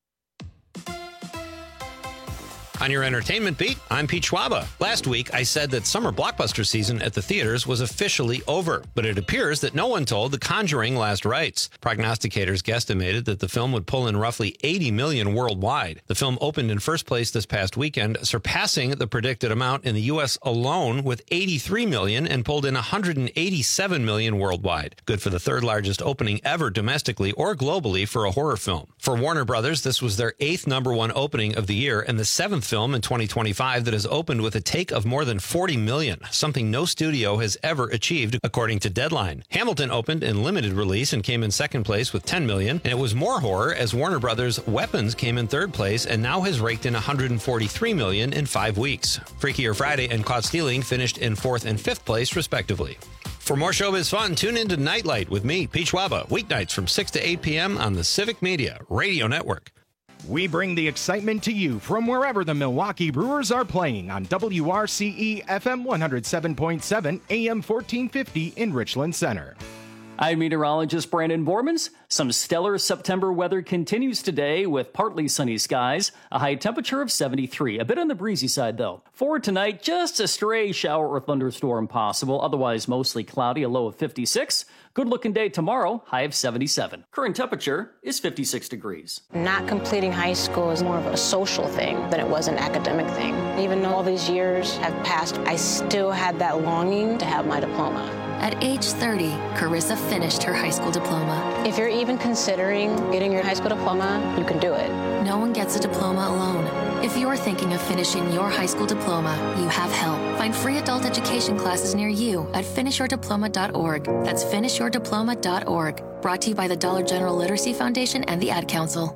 On your entertainment beat, I'm Pete Schwaba. Last week, I said that summer blockbuster season at the theaters was officially over, but it appears that no one told The Conjuring last rites. Prognosticators guesstimated that the film would pull in roughly eighty million dollars worldwide. The film opened in first place this past weekend, surpassing the predicted amount in the U S alone with eighty-three million dollars and pulled in one hundred eighty-seven million dollars worldwide. Good for the third largest opening ever domestically or globally for a horror film. For Warner Brothers, this was their eighth number one opening of the year and the seventh film in twenty twenty-five that has opened with a take of more than forty million, something no studio has ever achieved, according to Deadline. Hamilton opened in limited release and came in second place with ten million, and it was more horror as Warner Brothers' Weapons came in third place and now has raked in one hundred forty-three million in five weeks. Freakier Friday and Caught Stealing finished in fourth and fifth place, respectively. For more showbiz fun, tune in to Nightlight with me, Pete Schwaba, weeknights from six to eight p.m. on the Civic Media Radio Network. We bring the excitement to you from wherever the Milwaukee Brewers are playing on W R C E F M one oh seven point seven, A M fourteen fifty in Richland Center. I'm meteorologist Brandon Bormans. Some stellar September weather continues today with partly sunny skies, a high temperature of seventy-three. A bit on the breezy side, though. For tonight, just a stray shower or thunderstorm possible, otherwise mostly cloudy, a low of fifty-six. Good-looking day tomorrow, high of seventy-seven. Current temperature is fifty-six degrees. Not completing high school is more of a social thing than it was an academic thing. Even though all these years have passed, I still had that longing to have my diploma. At age thirty, Carissa finished her high school diploma. If you're even considering getting your high school diploma, you can do it. No one gets a diploma alone. If you're thinking of finishing your high school diploma, you have help. Find free adult education classes near you at finish your diploma dot org. That's finish your diploma dot org. Brought to you by the Dollar General Literacy Foundation and the Ad Council.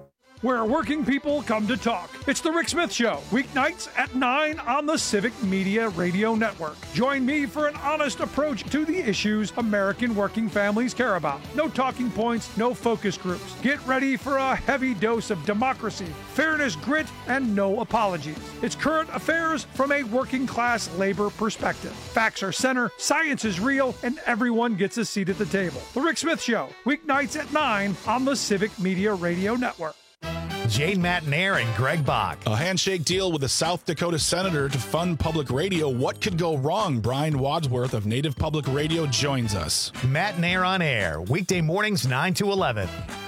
where working people come to talk. It's The Rick Smith Show, weeknights at nine on the Civic Media Radio Network. Join me for an honest approach to the issues American working families care about. No talking points, no focus groups. Get ready for a heavy dose of democracy, fairness, grit, and no apologies. It's current affairs from a working class labor perspective. Facts are center, science is real, and everyone gets a seat at the table. The Rick Smith Show, weeknights at nine on the Civic Media Radio Network. Jane McNair and Greg Bach. A handshake deal with a South Dakota senator to fund public radio. What could go wrong? Brian Wadsworth of Native Public Radio joins us. McNair on air, weekday mornings nine to eleven.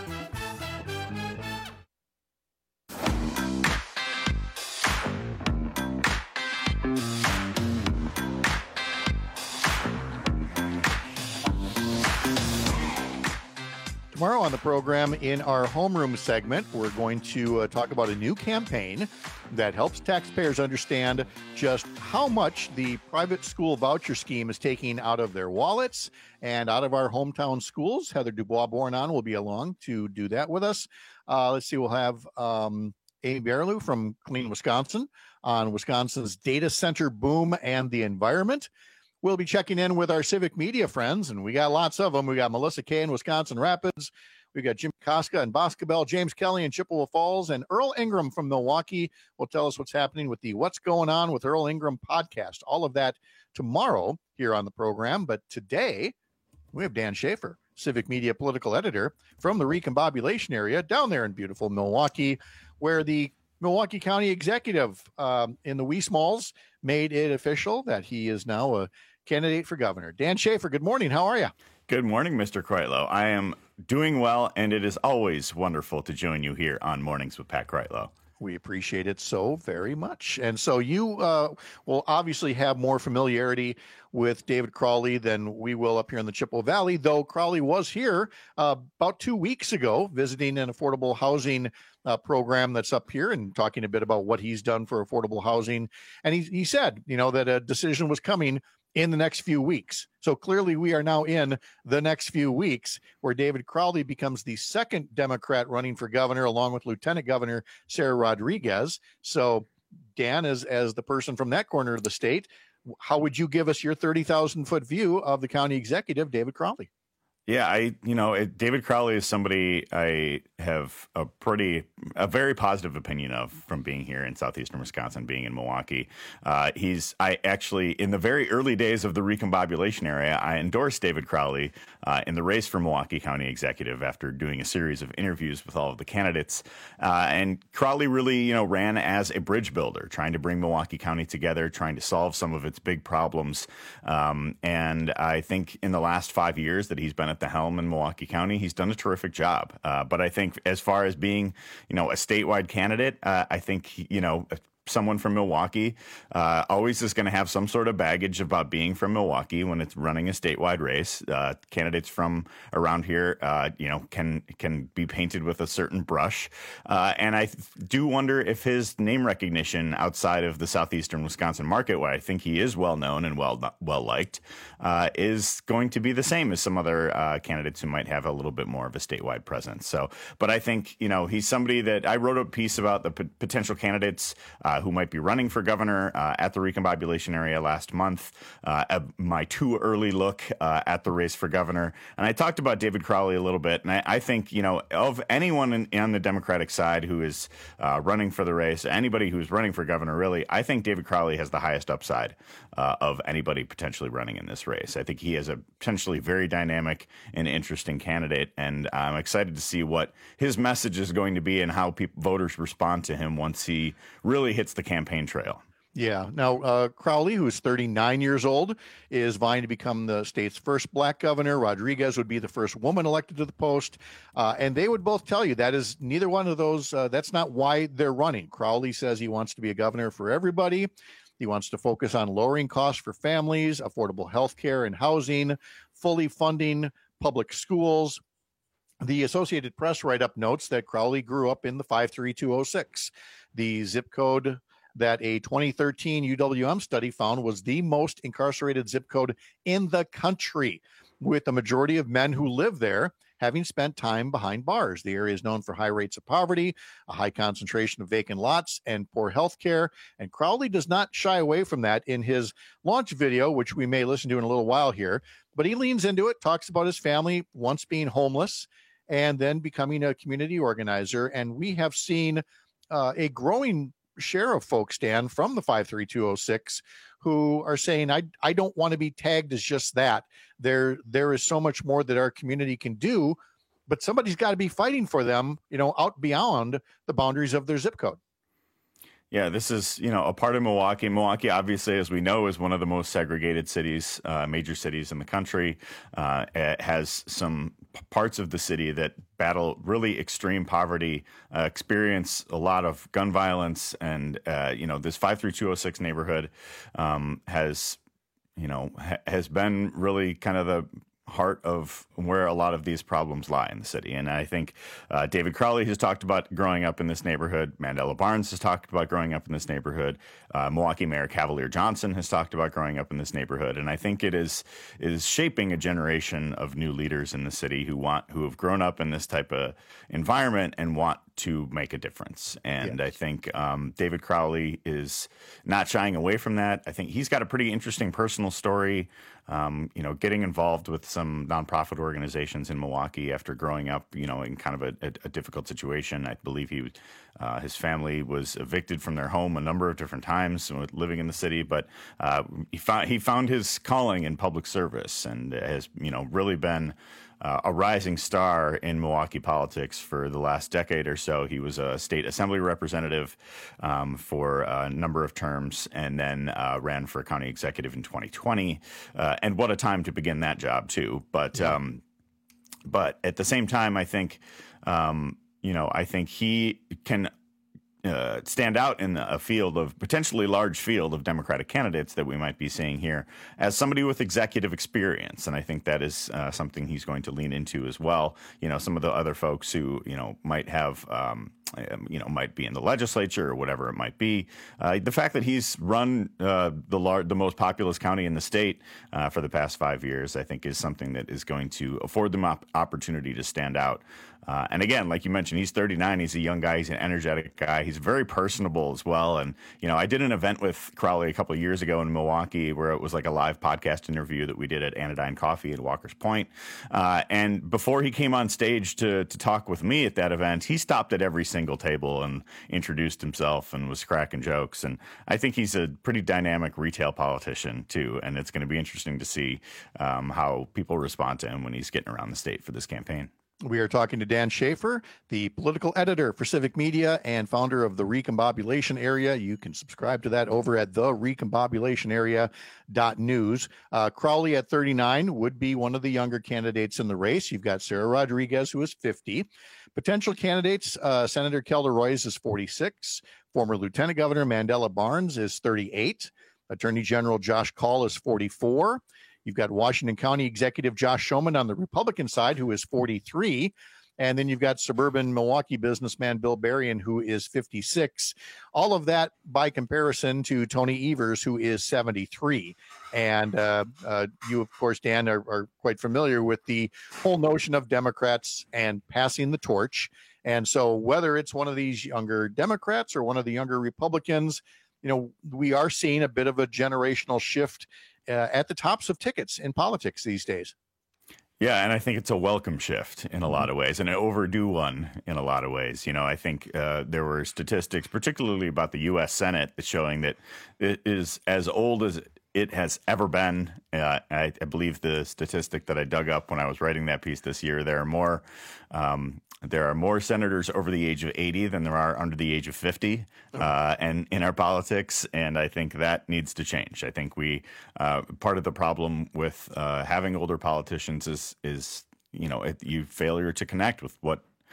Tomorrow on the program, in our homeroom segment, we're going to uh, talk about a new campaign that helps taxpayers understand just how much the private school voucher scheme is taking out of their wallets and out of our hometown schools. Heather Dubois-Bornon will be along to do that with us. Uh, let's see, we'll have um, Amy Barrelau from Clean Wisconsin on Wisconsin's data center boom and the environment. We'll be checking in with our civic media friends, and we got lots of them. We got Melissa Kay in Wisconsin Rapids. We got Jim Koska in Boscobel, James Kelly in Chippewa Falls, and Earl Ingram from Milwaukee will tell us what's happening with the What's Going On with Earl Ingram podcast. All of that tomorrow here on the program. But today, we have Dan Schaefer, civic media political editor from the Recombobulation area down there in beautiful Milwaukee, where the Milwaukee County executive um, in the Wee Smalls made it official that he is now a candidate for governor. Dan Schaefer, good morning. How are you? Good morning, Mister Kreitlow. I am doing well, and it is always wonderful to join you here on Mornings with Pat Kreitlow. We appreciate it so very much. And so you uh, will obviously have more familiarity with David Crowley than we will up here in the Chippewa Valley, though Crowley was here uh, about two weeks ago visiting an affordable housing uh, program that's up here and talking a bit about what he's done for affordable housing. And he, he said, you know, that a decision was coming in the next few weeks. So clearly we are now in the next few weeks where David Crowley becomes the second Democrat running for governor, along with Lieutenant Governor Sarah Rodriguez. So Dan, as, as the person from that corner of the state, how would you give us your thirty thousand foot view of the county executive, David Crowley? Yeah, I, you know, it, David Crowley is somebody I have a pretty, a very positive opinion of from being here in southeastern Wisconsin, being in Milwaukee. Uh, he's, I actually, in the very early days of the Recombobulation area, I endorsed David Crowley uh, in the race for Milwaukee County Executive after doing a series of interviews with all of the candidates. Uh, and Crowley really, you know, ran as a bridge builder, trying to bring Milwaukee County together, trying to solve some of its big problems. Um, and I think in the last five years that he's been at the helm in Milwaukee County, he's done a terrific job. Uh, but I think as far as being, you know, a statewide candidate, uh, I think, you know, someone from Milwaukee uh, always is going to have some sort of baggage about being from Milwaukee when it's running a statewide race. Uh, candidates from around here, uh, you know, can can be painted with a certain brush. Uh, and I do wonder if his name recognition outside of the southeastern Wisconsin market, where I think he is well known and well well liked, uh, is going to be the same as some other uh, candidates who might have a little bit more of a statewide presence. So, but I think, you know, he's somebody that I wrote a piece about the p- potential candidates uh, who might be running for governor uh, at the Recombobulation area last month, uh, at my too early look uh, at the race for governor. And I talked about David Crowley a little bit. And I, I think, you know, of anyone in, on the Democratic side who is uh, running for the race, anybody who's running for governor, really, I think David Crowley has the highest upside uh, of anybody potentially running in this race. I think he is a potentially very dynamic and interesting candidate. And I'm excited to see what his message is going to be and how people, voters respond to him once he really hits the campaign trail. Yeah. Now, uh, Crowley, who is thirty-nine years old, is vying to become the state's first black governor. Rodriguez would be the first woman elected to the post. Uh, and they would both tell you that is neither one of those. Uh, that's not why they're running. Crowley says he wants to be a governor for everybody. He wants to focus on lowering costs for families, affordable health care and housing, fully funding public schools. The Associated Press write-up notes that Crowley grew up in the five three two oh six, the zip code that a twenty thirteen U W M study found was the most incarcerated zip code in the country, with the majority of men who live there having spent time behind bars. The area is known for high rates of poverty, a high concentration of vacant lots, and poor health care. And Crowley does not shy away from that in his launch video, which we may listen to in a little while here. But he leans into it, talks about his family once being homeless and then becoming a community organizer. And we have seen uh, a growing share of folks, Dan, from the five three two oh six who are saying, I, I don't want to be tagged as just that. There, there is so much more that our community can do, but somebody's got to be fighting for them, you know, out beyond the boundaries of their zip code. Yeah, this is, you know, a part of Milwaukee. Milwaukee, obviously, as we know, is one of the most segregated cities, uh, major cities in the country. Uh, it has some p- parts of the city that battle really extreme poverty, uh, experience a lot of gun violence. And, uh, you know, this five three two oh six neighborhood um, has, you know, ha- has been really kind of the heart of where a lot of these problems lie in the city. And I think uh, David Crowley has talked about growing up in this neighborhood. Mandela Barnes has talked about growing up in this neighborhood. Uh, Milwaukee Mayor Cavalier Johnson has talked about growing up in this neighborhood. And I think it is is shaping a generation of new leaders in the city who want who have grown up in this type of environment and want to make a difference. And yes. I think um, David Crowley is not shying away from that. I think he's got a pretty interesting personal story. Um, you know, getting involved with some nonprofit organizations in Milwaukee after growing up, you know, in kind of a, a, a difficult situation. I believe he, uh, his family was evicted from their home a number of different times living in the city, but uh, he found he found his calling in public service and has, you know, really been Uh, a rising star in Milwaukee politics for the last decade or so. He was a state assembly representative um, for a number of terms and then uh, ran for county executive in twenty twenty. Uh, and what a time to begin that job, too. But yeah. um, but at the same time, I think, um, you know, I think he can Uh, stand out in a field of potentially large field of Democratic candidates that we might be seeing here as somebody with executive experience. And I think that is uh, something he's going to lean into as well. You know, some of the other folks who, you know, might have, um, you know, might be in the legislature or whatever it might be. Uh, the fact that he's run uh, the large, the most populous county in the state uh, for the past five years, I think is something that is going to afford them op- opportunity to stand out. Uh, and again, like you mentioned, he's thirty-nine. He's a young guy. He's an energetic guy. He's very personable as well. And, you know, I did an event with Crowley a couple of years ago in Milwaukee where it was like a live podcast interview that we did at Anodyne Coffee at Walker's Point. Uh, and before he came on stage to, to talk with me at that event, he stopped at every single table and introduced himself and was cracking jokes. And I think he's a pretty dynamic retail politician, too. And it's going to be interesting to see um, how people respond to him when he's getting around the state for this campaign. We are talking to Dan Schaefer, the political editor for Civic Media and founder of the Recombobulation Area. You can subscribe to that over at the recombobulation area dot news. Uh, Crowley at thirty-nine would be one of the younger candidates in the race. You've got Sarah Rodriguez, who is fifty. Potential candidates, uh, Senator Kelder Roys is forty-six. Former Lieutenant Governor Mandela Barnes is thirty-eight. Attorney General Josh Kaul is forty-four. You've got Washington County Executive Josh Schoeman on the Republican side, who is forty-three. And then you've got suburban Milwaukee businessman Bill Berrien, who is fifty-six. All of that by comparison to Tony Evers, who is seventy-three. And uh, uh, you, of course, Dan, are, are quite familiar with the whole notion of Democrats and passing the torch. And so whether it's one of these younger Democrats or one of the younger Republicans, you know, we are seeing a bit of a generational shift Uh, at the tops of tickets in politics these days. Yeah, and I think it's a welcome shift in a lot of ways, and an overdue one in a lot of ways. You know, I think uh, there were statistics, particularly about the U S Senate, showing that it is as old as it has ever been. Uh, I, I believe the statistic that I dug up when I was writing that piece this year, there are more um, there are more senators over the age of eighty than there are under the age of fifty, uh, and in our politics. And I think that needs to change. I think we uh, part of the problem with uh, having older politicians is is you know it, you failure to connect with what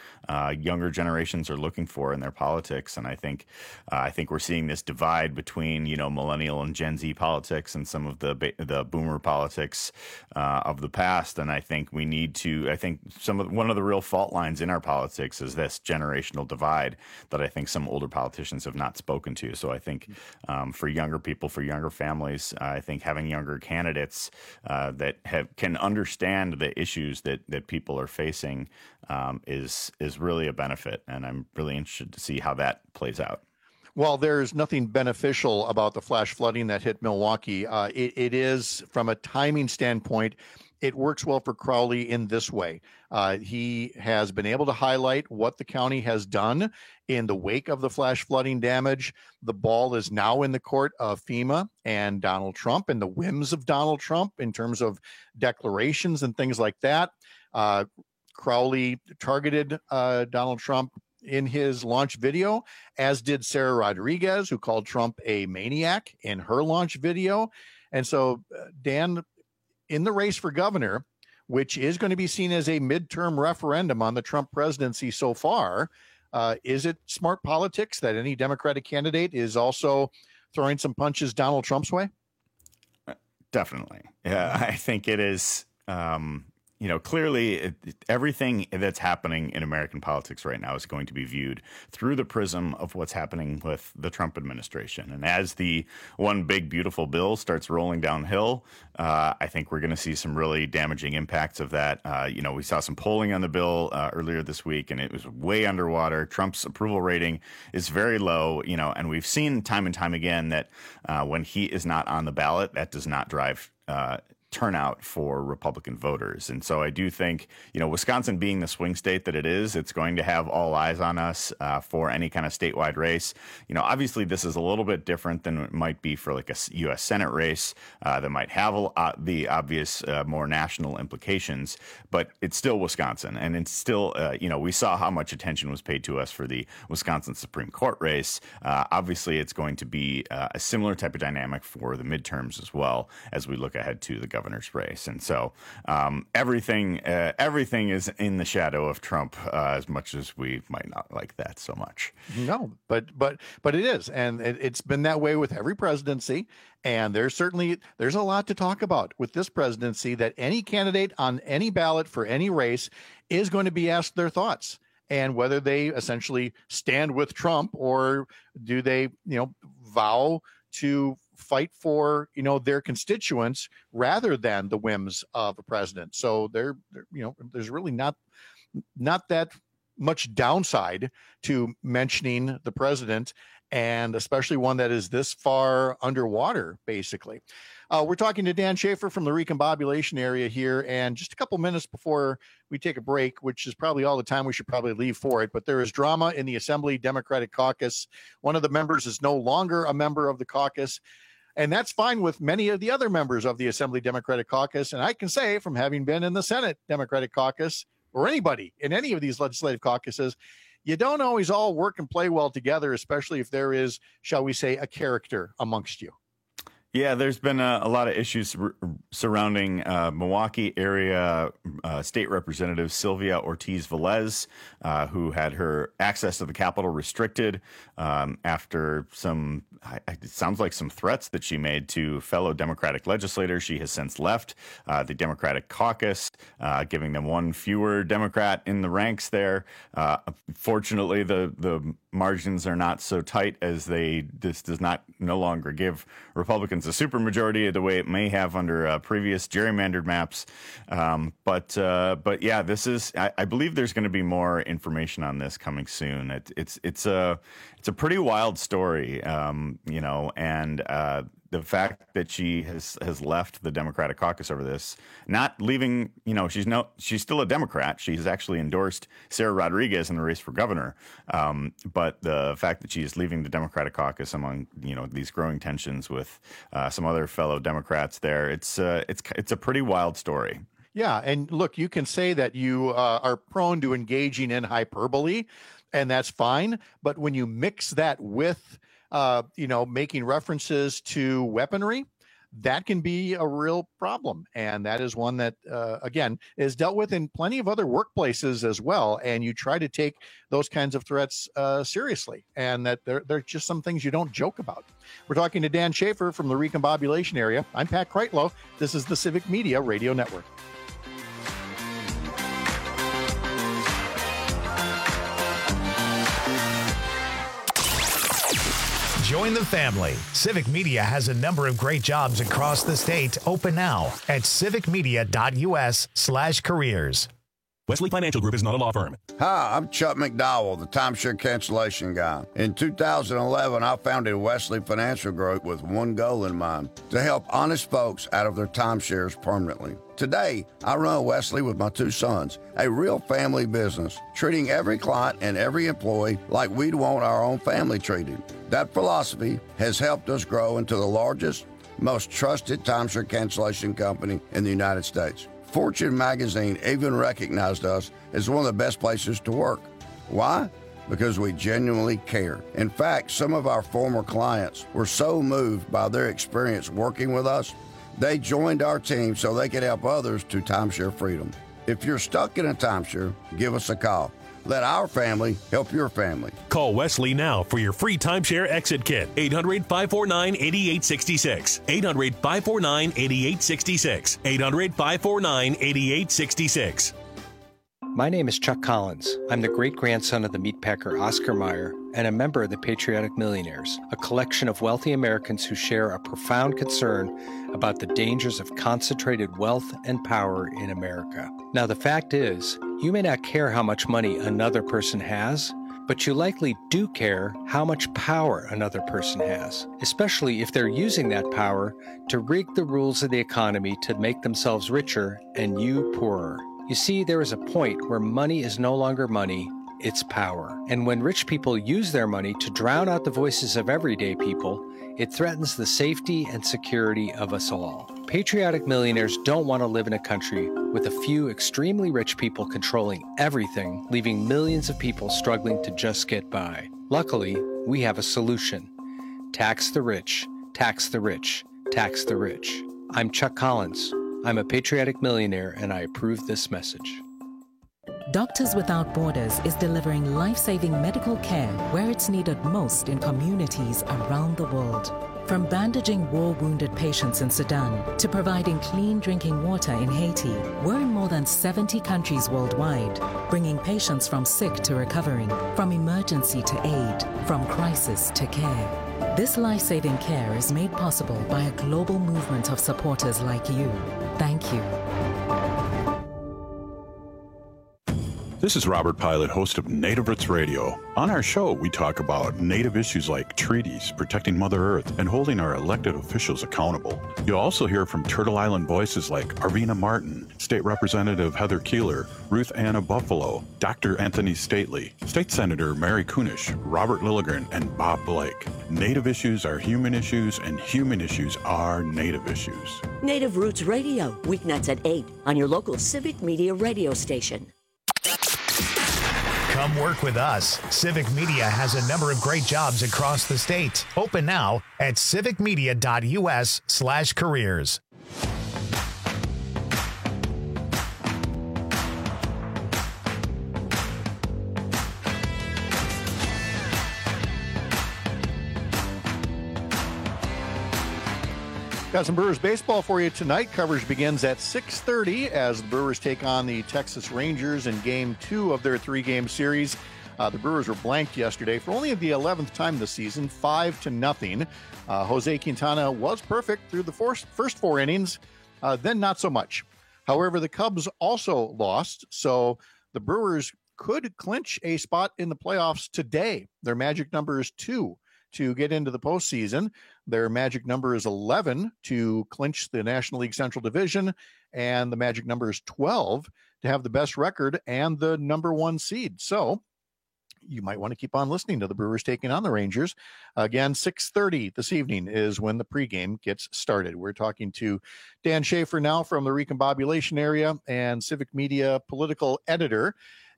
uh, younger generations are looking for in their politics. And I think uh, I think we're seeing this divide between, you know, millennial and Gen Z politics and some of the the boomer politics uh, of the past. And I think we need to. I think some of one of the real fault lines in our politics is this generational divide that I think some older politicians have not spoken to. So I think um, for younger people, for younger families, uh, I think having younger candidates uh, that have can understand the issues that that people are facing um, is is really a benefit, and I'm really interested to see how that plays out. Well, there's nothing beneficial about the flash flooding that hit Milwaukee. Uh, it, it is, from a timing standpoint, it works well for Crowley in this way. Uh, he has been able to highlight what the county has done in the wake of the flash flooding damage. The ball is now in the court of FEMA and Donald Trump and the whims of Donald Trump in terms of declarations and things like that. Uh, Crowley targeted uh, Donald Trump in his launch video, as did Sarah Rodriguez, who called Trump a maniac in her launch video. And so, uh, Dan, in the race for governor, which is going to be seen as a midterm referendum on the Trump presidency so far, uh, is it smart politics that any Democratic candidate is also throwing some punches Donald Trump's way? Definitely. Yeah, I think it is. Um, you know, clearly it, everything that's happening in American politics right now is going to be viewed through the prism of what's happening with the Trump administration. And as the one big, beautiful bill starts rolling downhill, uh, I think we're going to see some really damaging impacts of that. Uh, you know, we saw some polling on the bill uh, earlier this week, and it was way underwater. Trump's approval rating is very low, you know, and we've seen time and time again that uh, when he is not on the ballot, that does not drive uh turnout for Republican voters. And so I do think, you know, Wisconsin being the swing state that it is, it's going to have all eyes on us uh, for any kind of statewide race. You know, obviously this is a little bit different than it might be for like a U S Senate race uh, that might have a, uh, the obvious uh, more national implications, but it's still Wisconsin. And it's still, uh, you know, we saw how much attention was paid to us for the Wisconsin Supreme Court race. Uh, obviously it's going to be uh, a similar type of dynamic for the midterms as well as we look ahead to the governor governor's race. And so um, everything uh, everything is in the shadow of Trump, uh, as much as we might not like that so much. No, but but but it is. And it, it's been that way with every presidency. And there's certainly there's a lot to talk about with this presidency, that any candidate on any ballot for any race is going to be asked their thoughts, and whether they essentially stand with Trump or do they, you know, vow to fight for, you know, their constituents rather than the whims of a president. So there, you know, there's really not not that much downside to mentioning the president, and especially one that is this far underwater, basically. Uh, we're talking to Dan Schaefer from the recombobulation area here, and just a couple minutes before we take a break, which is probably all the time we should probably leave for it, but there is drama in the Assembly Democratic Caucus. One of the members is no longer a member of the caucus, and that's fine with many of the other members of the Assembly Democratic Caucus. And I can say, from having been in the Senate Democratic Caucus, or anybody in any of these legislative caucuses, you don't always all work and play well together, especially if there is, shall we say, a character amongst you. Yeah, there's been a, a lot of issues r- surrounding uh, Milwaukee area uh, State Representative Sylvia Ortiz Velez, uh, who had her access to the Capitol restricted um, after some, I, it sounds like some threats that she made to fellow Democratic legislators. She has since left uh, the Democratic caucus, uh, giving them one fewer Democrat in the ranks there. Uh, fortunately, the the margins are not so tight, as they this does not no longer give Republicans a supermajority the way it may have under uh, previous gerrymandered maps. Um, but uh, but yeah, this is I, I believe there's going to be more information on this coming soon. It, it's it's a it's a pretty wild story, um, you know, and uh, the fact that she has has left the Democratic caucus over this, not leaving, you know, she's no she's still a Democrat. She's actually endorsed Sarah Rodriguez in the race for governor. Um, but the fact that she is leaving the Democratic caucus among, you know, these growing tensions with uh, some other fellow Democrats there, it's uh, it's it's a pretty wild story. Yeah. And look, you can say that you uh, are prone to engaging in hyperbole, and that's fine. But when you mix that with Uh, you know, making references to weaponry, that can be a real problem. And that is one that, uh, again, is dealt with in plenty of other workplaces as well. And you try to take those kinds of threats uh, seriously, and that there, there are just some things you don't joke about. We're talking to Dan Schaefer from the recombobulation area. I'm Pat Kreitlow. This is the Civic Media Radio Network. Join the family. Civic Media has a number of great jobs across the state open now at civicmedia.us slash careers. Wesley Financial Group is not a law firm. Hi, I'm Chuck McDowell, the timeshare cancellation guy. In two thousand eleven, I founded Wesley Financial Group with one goal in mind, to help honest folks out of their timeshares permanently. Today, I run Wesley with my two sons, a real family business, treating every client and every employee like we'd want our own family treated. That philosophy has helped us grow into the largest, most trusted timeshare cancellation company in the United States. Fortune magazine even recognized us as one of the best places to work. Why? Because we genuinely care. In fact, some of our former clients were so moved by their experience working with us, they joined our team so they could help others to timeshare freedom. If you're stuck in a timeshare, give us a call. Let our family help your family. Call Wesley now for your free timeshare exit kit. eight hundred, five four nine, eight eight six six. eight hundred, five four nine, eight eight six six. eight hundred, five four nine, eight eight six six. My name is Chuck Collins. I'm the great-grandson of the meatpacker Oscar Mayer and a member of the Patriotic Millionaires, a collection of wealthy Americans who share a profound concern about the dangers of concentrated wealth and power in America. Now, the fact is, you may not care how much money another person has, but you likely do care how much power another person has, especially if they're using that power to rig the rules of the economy to make themselves richer and you poorer. You see, there is a point where money is no longer money, it's power. And when rich people use their money to drown out the voices of everyday people, it threatens the safety and security of us all. Patriotic millionaires don't want to live in a country with a few extremely rich people controlling everything, leaving millions of people struggling to just get by. Luckily, we have a solution. Tax the rich, tax the rich, tax the rich. I'm Chuck Collins. I'm a patriotic millionaire, and I approve this message. Doctors Without Borders is delivering life-saving medical care where it's needed most in communities around the world. From bandaging war-wounded patients in Sudan to providing clean drinking water in Haiti, we're in more than seventy countries worldwide, bringing patients from sick to recovering, from emergency to aid, from crisis to care. This life-saving care is made possible by a global movement of supporters like you. Thank you. This is Robert Pilot, host of Native Roots Radio. On our show, we talk about Native issues like treaties, protecting Mother Earth, and holding our elected officials accountable. You'll also hear from Turtle Island voices like Arvina Martin, State Representative Heather Keeler, Ruth Anna Buffalo, Doctor Anthony Stately, State Senator Mary Kunish, Robert Lilligren, and Bob Blake. Native issues are human issues, and human issues are Native issues. Native Roots Radio, weeknights at eight on your local Civic Media radio station. Come work with us. Civic Media has a number of great jobs across the state. Open now at civicmedia.us slash careers. Got some Brewers baseball for you tonight. Coverage begins at six thirty as the Brewers take on the Texas Rangers in game two of their three-game series. Uh, the Brewers were blanked yesterday for only the eleventh time this season, five to nothing. Uh, Jose Quintana was perfect through the first, first four innings, uh, then not so much. However, the Cubs also lost, so the Brewers could clinch a spot in the playoffs today. Their magic number is two to get into the postseason. Their magic number is eleven to clinch the National League Central Division, and the magic number is twelve to have the best record and the number one seed. So you might want to keep on listening to the Brewers taking on the Rangers. Again, six thirty this evening is when the pregame gets started. We're talking to Dan Schaefer now from the recombobulation area and Civic Media political editor.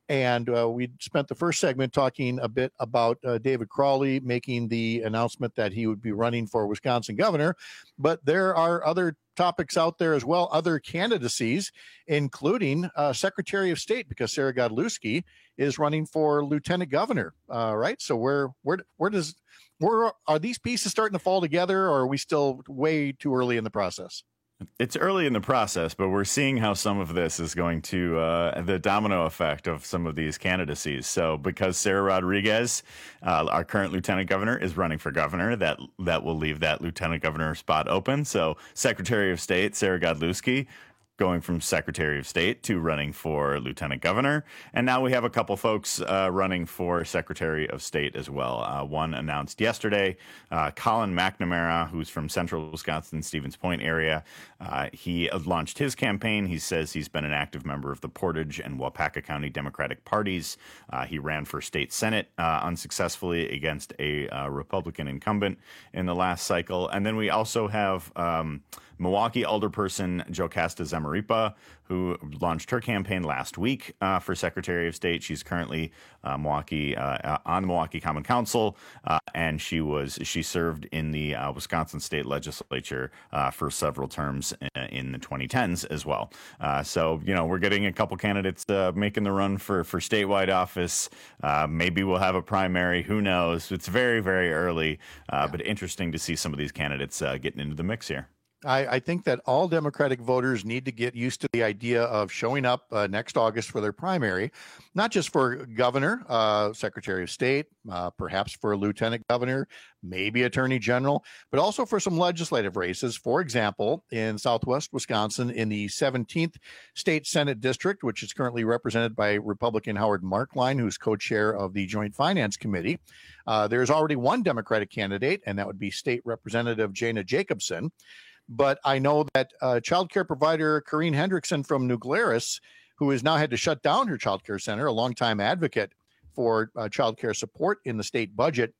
And uh, we spent the first segment talking a bit about uh, David Crowley making the announcement that he would be running for Wisconsin governor. But there are other topics out there as well, other candidacies, including uh, Secretary of State, because Sarah Godlewski is running for lieutenant governor. Uh, right. So where where where does where are these pieces starting to fall together, or are we still way too early in the process? It's early in the process, but we're seeing how some of this is going to, uh, the domino effect of some of these candidacies. So because Sarah Rodriguez, uh, our current lieutenant governor, is running for governor, that that will leave that lieutenant governor spot open. So Secretary of State, Sarah Godlewski, going from Secretary of State to running for Lieutenant Governor. And now we have a couple folks uh, running for Secretary of State as well. Uh, one announced yesterday, uh, Colin McNamara, who's from central Wisconsin, Stevens Point area. Uh, he launched his campaign. He says he's been an active member of the Portage and Waupaca County Democratic parties. Uh, he ran for state Senate uh, unsuccessfully against a uh, Republican incumbent in the last cycle. And then we also have Um, Milwaukee alderperson Jocasta Zamarripa, who launched her campaign last week uh, for Secretary of State. She's currently uh, Milwaukee uh, on the Milwaukee Common Council, uh, and she was she served in the uh, Wisconsin State Legislature uh, for several terms in, in the twenty tens as well. Uh, so you know we're getting a couple candidates uh, making the run for for statewide office. Uh, maybe we'll have a primary. Who knows? It's very very early, uh, yeah. but interesting to see some of these candidates uh, getting into the mix here. I, I think that all Democratic voters need to get used to the idea of showing up uh, next August for their primary, not just for governor, uh, Secretary of State, uh, perhaps for lieutenant governor, maybe attorney general, but also for some legislative races. For example, in Southwest Wisconsin, in the seventeenth State Senate District, which is currently represented by Republican Howard Markline, who's co-chair of the Joint Finance Committee, uh, there's already one Democratic candidate, and that would be State Representative Jana Jacobson. But I know that uh, child care provider Corrine Hendrickson from New Glarus, who has now had to shut down her child care center, a longtime advocate for uh, child care support in the state budget,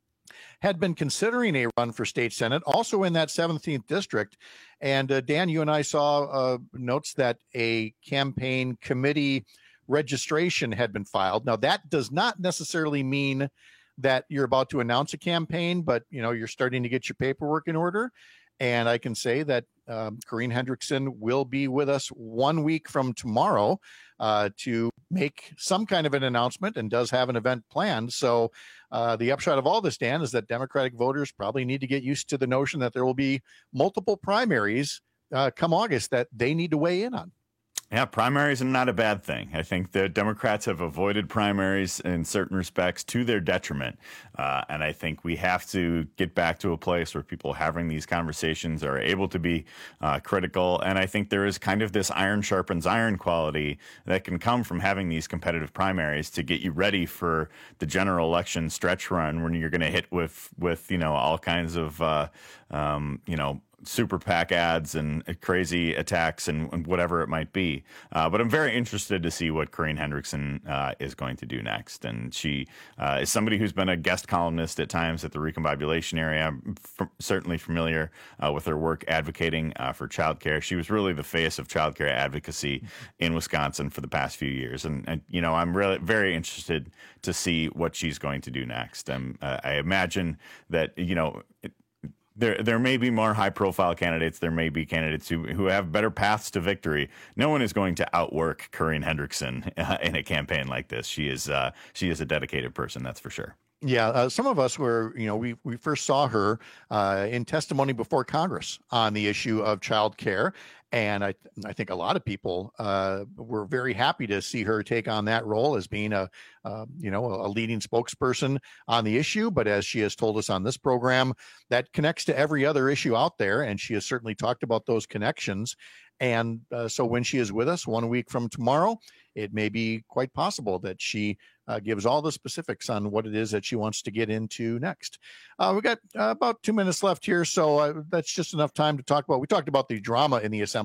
had been considering a run for state Senate, also in that seventeenth district. And uh, Dan, you and I saw uh, notes that a campaign committee registration had been filed. Now, that does not necessarily mean that you're about to announce a campaign, but you know you're starting to get your paperwork in order. And I can say that um, Corrine Hendrickson will be with us one week from tomorrow uh, to make some kind of an announcement, and does have an event planned. So uh, the upshot of all this, Dan, is that Democratic voters probably need to get used to the notion that there will be multiple primaries uh, come August that they need to weigh in on. Yeah, primaries are not a bad thing. I think the Democrats have avoided primaries in certain respects to their detriment. Uh, and I think we have to get back to a place where people having these conversations are able to be uh, critical. And I think there is kind of this iron sharpens iron quality that can come from having these competitive primaries to get you ready for the general election stretch run when you're going to hit with, with, you know, all kinds of, uh, um, you know, super PAC ads and crazy attacks and, and whatever it might be. Uh, but I'm very interested to see what Corrine Hendrickson uh, is going to do next. And she uh, is somebody who's been a guest columnist at times at the Recombobulation area. I'm f- certainly familiar uh, with her work advocating uh, for childcare. She was really the face of childcare advocacy in Wisconsin for the past few years. And, and you know, I'm really very interested to see what she's going to do next. Um, uh, I imagine that, you know, it, There, there may be more high-profile candidates. There may be candidates who, who have better paths to victory. No one is going to outwork Corrine Hendrickson uh, in a campaign like this. She is, uh, she is a dedicated person, that's for sure. Yeah, uh, some of us were, you know, we we first saw her uh, in testimony before Congress on the issue of child care. And I I think a lot of people uh, were very happy to see her take on that role as being a, uh, you know, a leading spokesperson on the issue. But as she has told us on this program, that connects to every other issue out there. And she has certainly talked about those connections. And uh, so when she is with us one week from tomorrow, it may be quite possible that she uh, gives all the specifics on what it is that she wants to get into next. Uh, we got uh, about two minutes left here, so uh, that's just enough time to talk about. We talked about the drama in the Assembly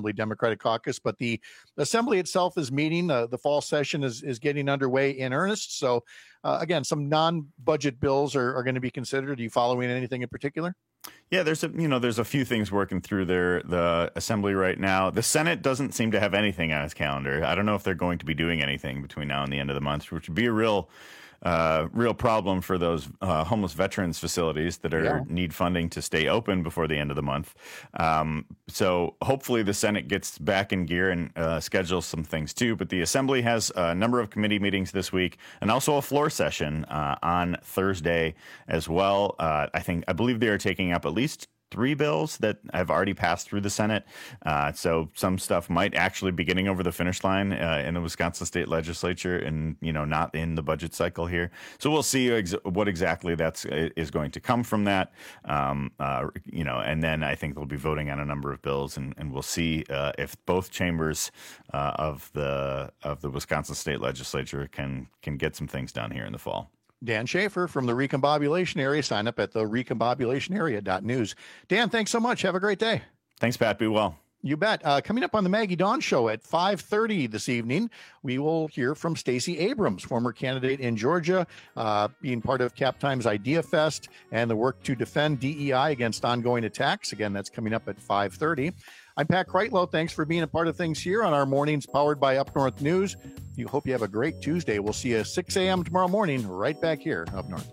Assembly Democratic Caucus. But the Assembly itself is meeting. Uh, the fall session is, is getting underway in earnest. So, uh, again, some non-budget bills are, are going to be considered. Are you following anything in particular? Yeah, there's a you know there's a few things working through their the Assembly right now. The Senate doesn't seem to have anything on its calendar. I don't know if they're going to be doing anything between now and the end of the month, which would be a real uh, real problem for those uh, homeless veterans facilities that are Yeah. need funding to stay open before the end of the month. Um, so hopefully the Senate gets back in gear and uh, schedules some things too. But the Assembly has a number of committee meetings this week and also a floor session uh, on Thursday as well. Uh, I think I believe they are taking up at least three bills that have already passed through the Senate. Uh, so some stuff might actually be getting over the finish line uh, in the Wisconsin State Legislature and, you know, not in the budget cycle here. So we'll see ex- what exactly that's is going to come from that. Um, uh, you know, and then I think they'll be voting on a number of bills, and, and we'll see uh, if both chambers uh, of the of the Wisconsin State Legislature can can get some things done here in the fall. Dan Schaefer from the Recombobulation Area. Sign up at the recombobulation area dot news. Dan, thanks so much. Have a great day. Thanks, Pat. Be well. You bet. Uh, coming up on the Maggie Dawn Show at five thirty this evening, we will hear from Stacey Abrams, former candidate in Georgia, uh, being part of Cap Time's Idea Fest and the work to defend D E I against ongoing attacks. Again, that's coming up at five thirty. I'm Pat Kreitlow. Thanks for being a part of things here on our mornings powered by Up North News. You hope you have a great Tuesday. We'll see you at six a.m. tomorrow morning right back here up north.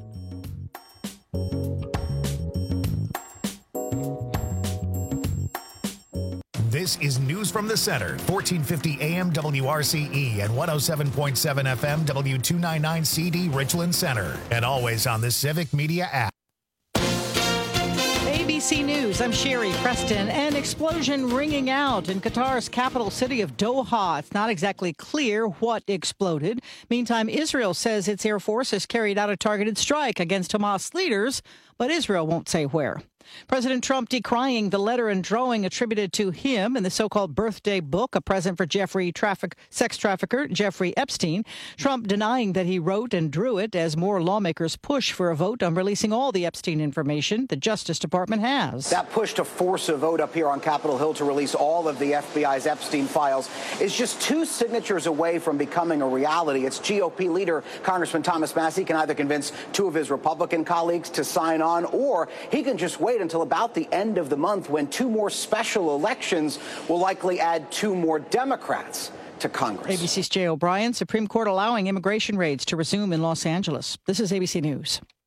This is News from the Center, fourteen fifty A M W R C E and one oh seven point seven F M W two ninety-nine C D Richland Center, and always on the Civic Media app. A B C News, I'm Sherry Preston. An explosion ringing out in Qatar's capital city of Doha. It's not exactly clear what exploded. Meantime, Israel says its air force has carried out a targeted strike against Hamas leaders, but Israel won't say where. President Trump decrying the letter and drawing attributed to him in the so-called birthday book, a present for Jeffrey traffic, sex trafficker Jeffrey Epstein. Trump denying that he wrote and drew it as more lawmakers push for a vote on releasing all the Epstein information the Justice Department has. That push to force a vote up here on Capitol Hill to release all of the F B I's Epstein files is just two signatures away from becoming a reality. It's G O P leader Congressman Thomas Massie can either convince two of his Republican colleagues to sign on, or he can just wait until about the end of the month when two more special elections will likely add two more Democrats to Congress. A B C's Jay O'Brien, Supreme Court allowing immigration raids to resume in Los Angeles. This is A B C News.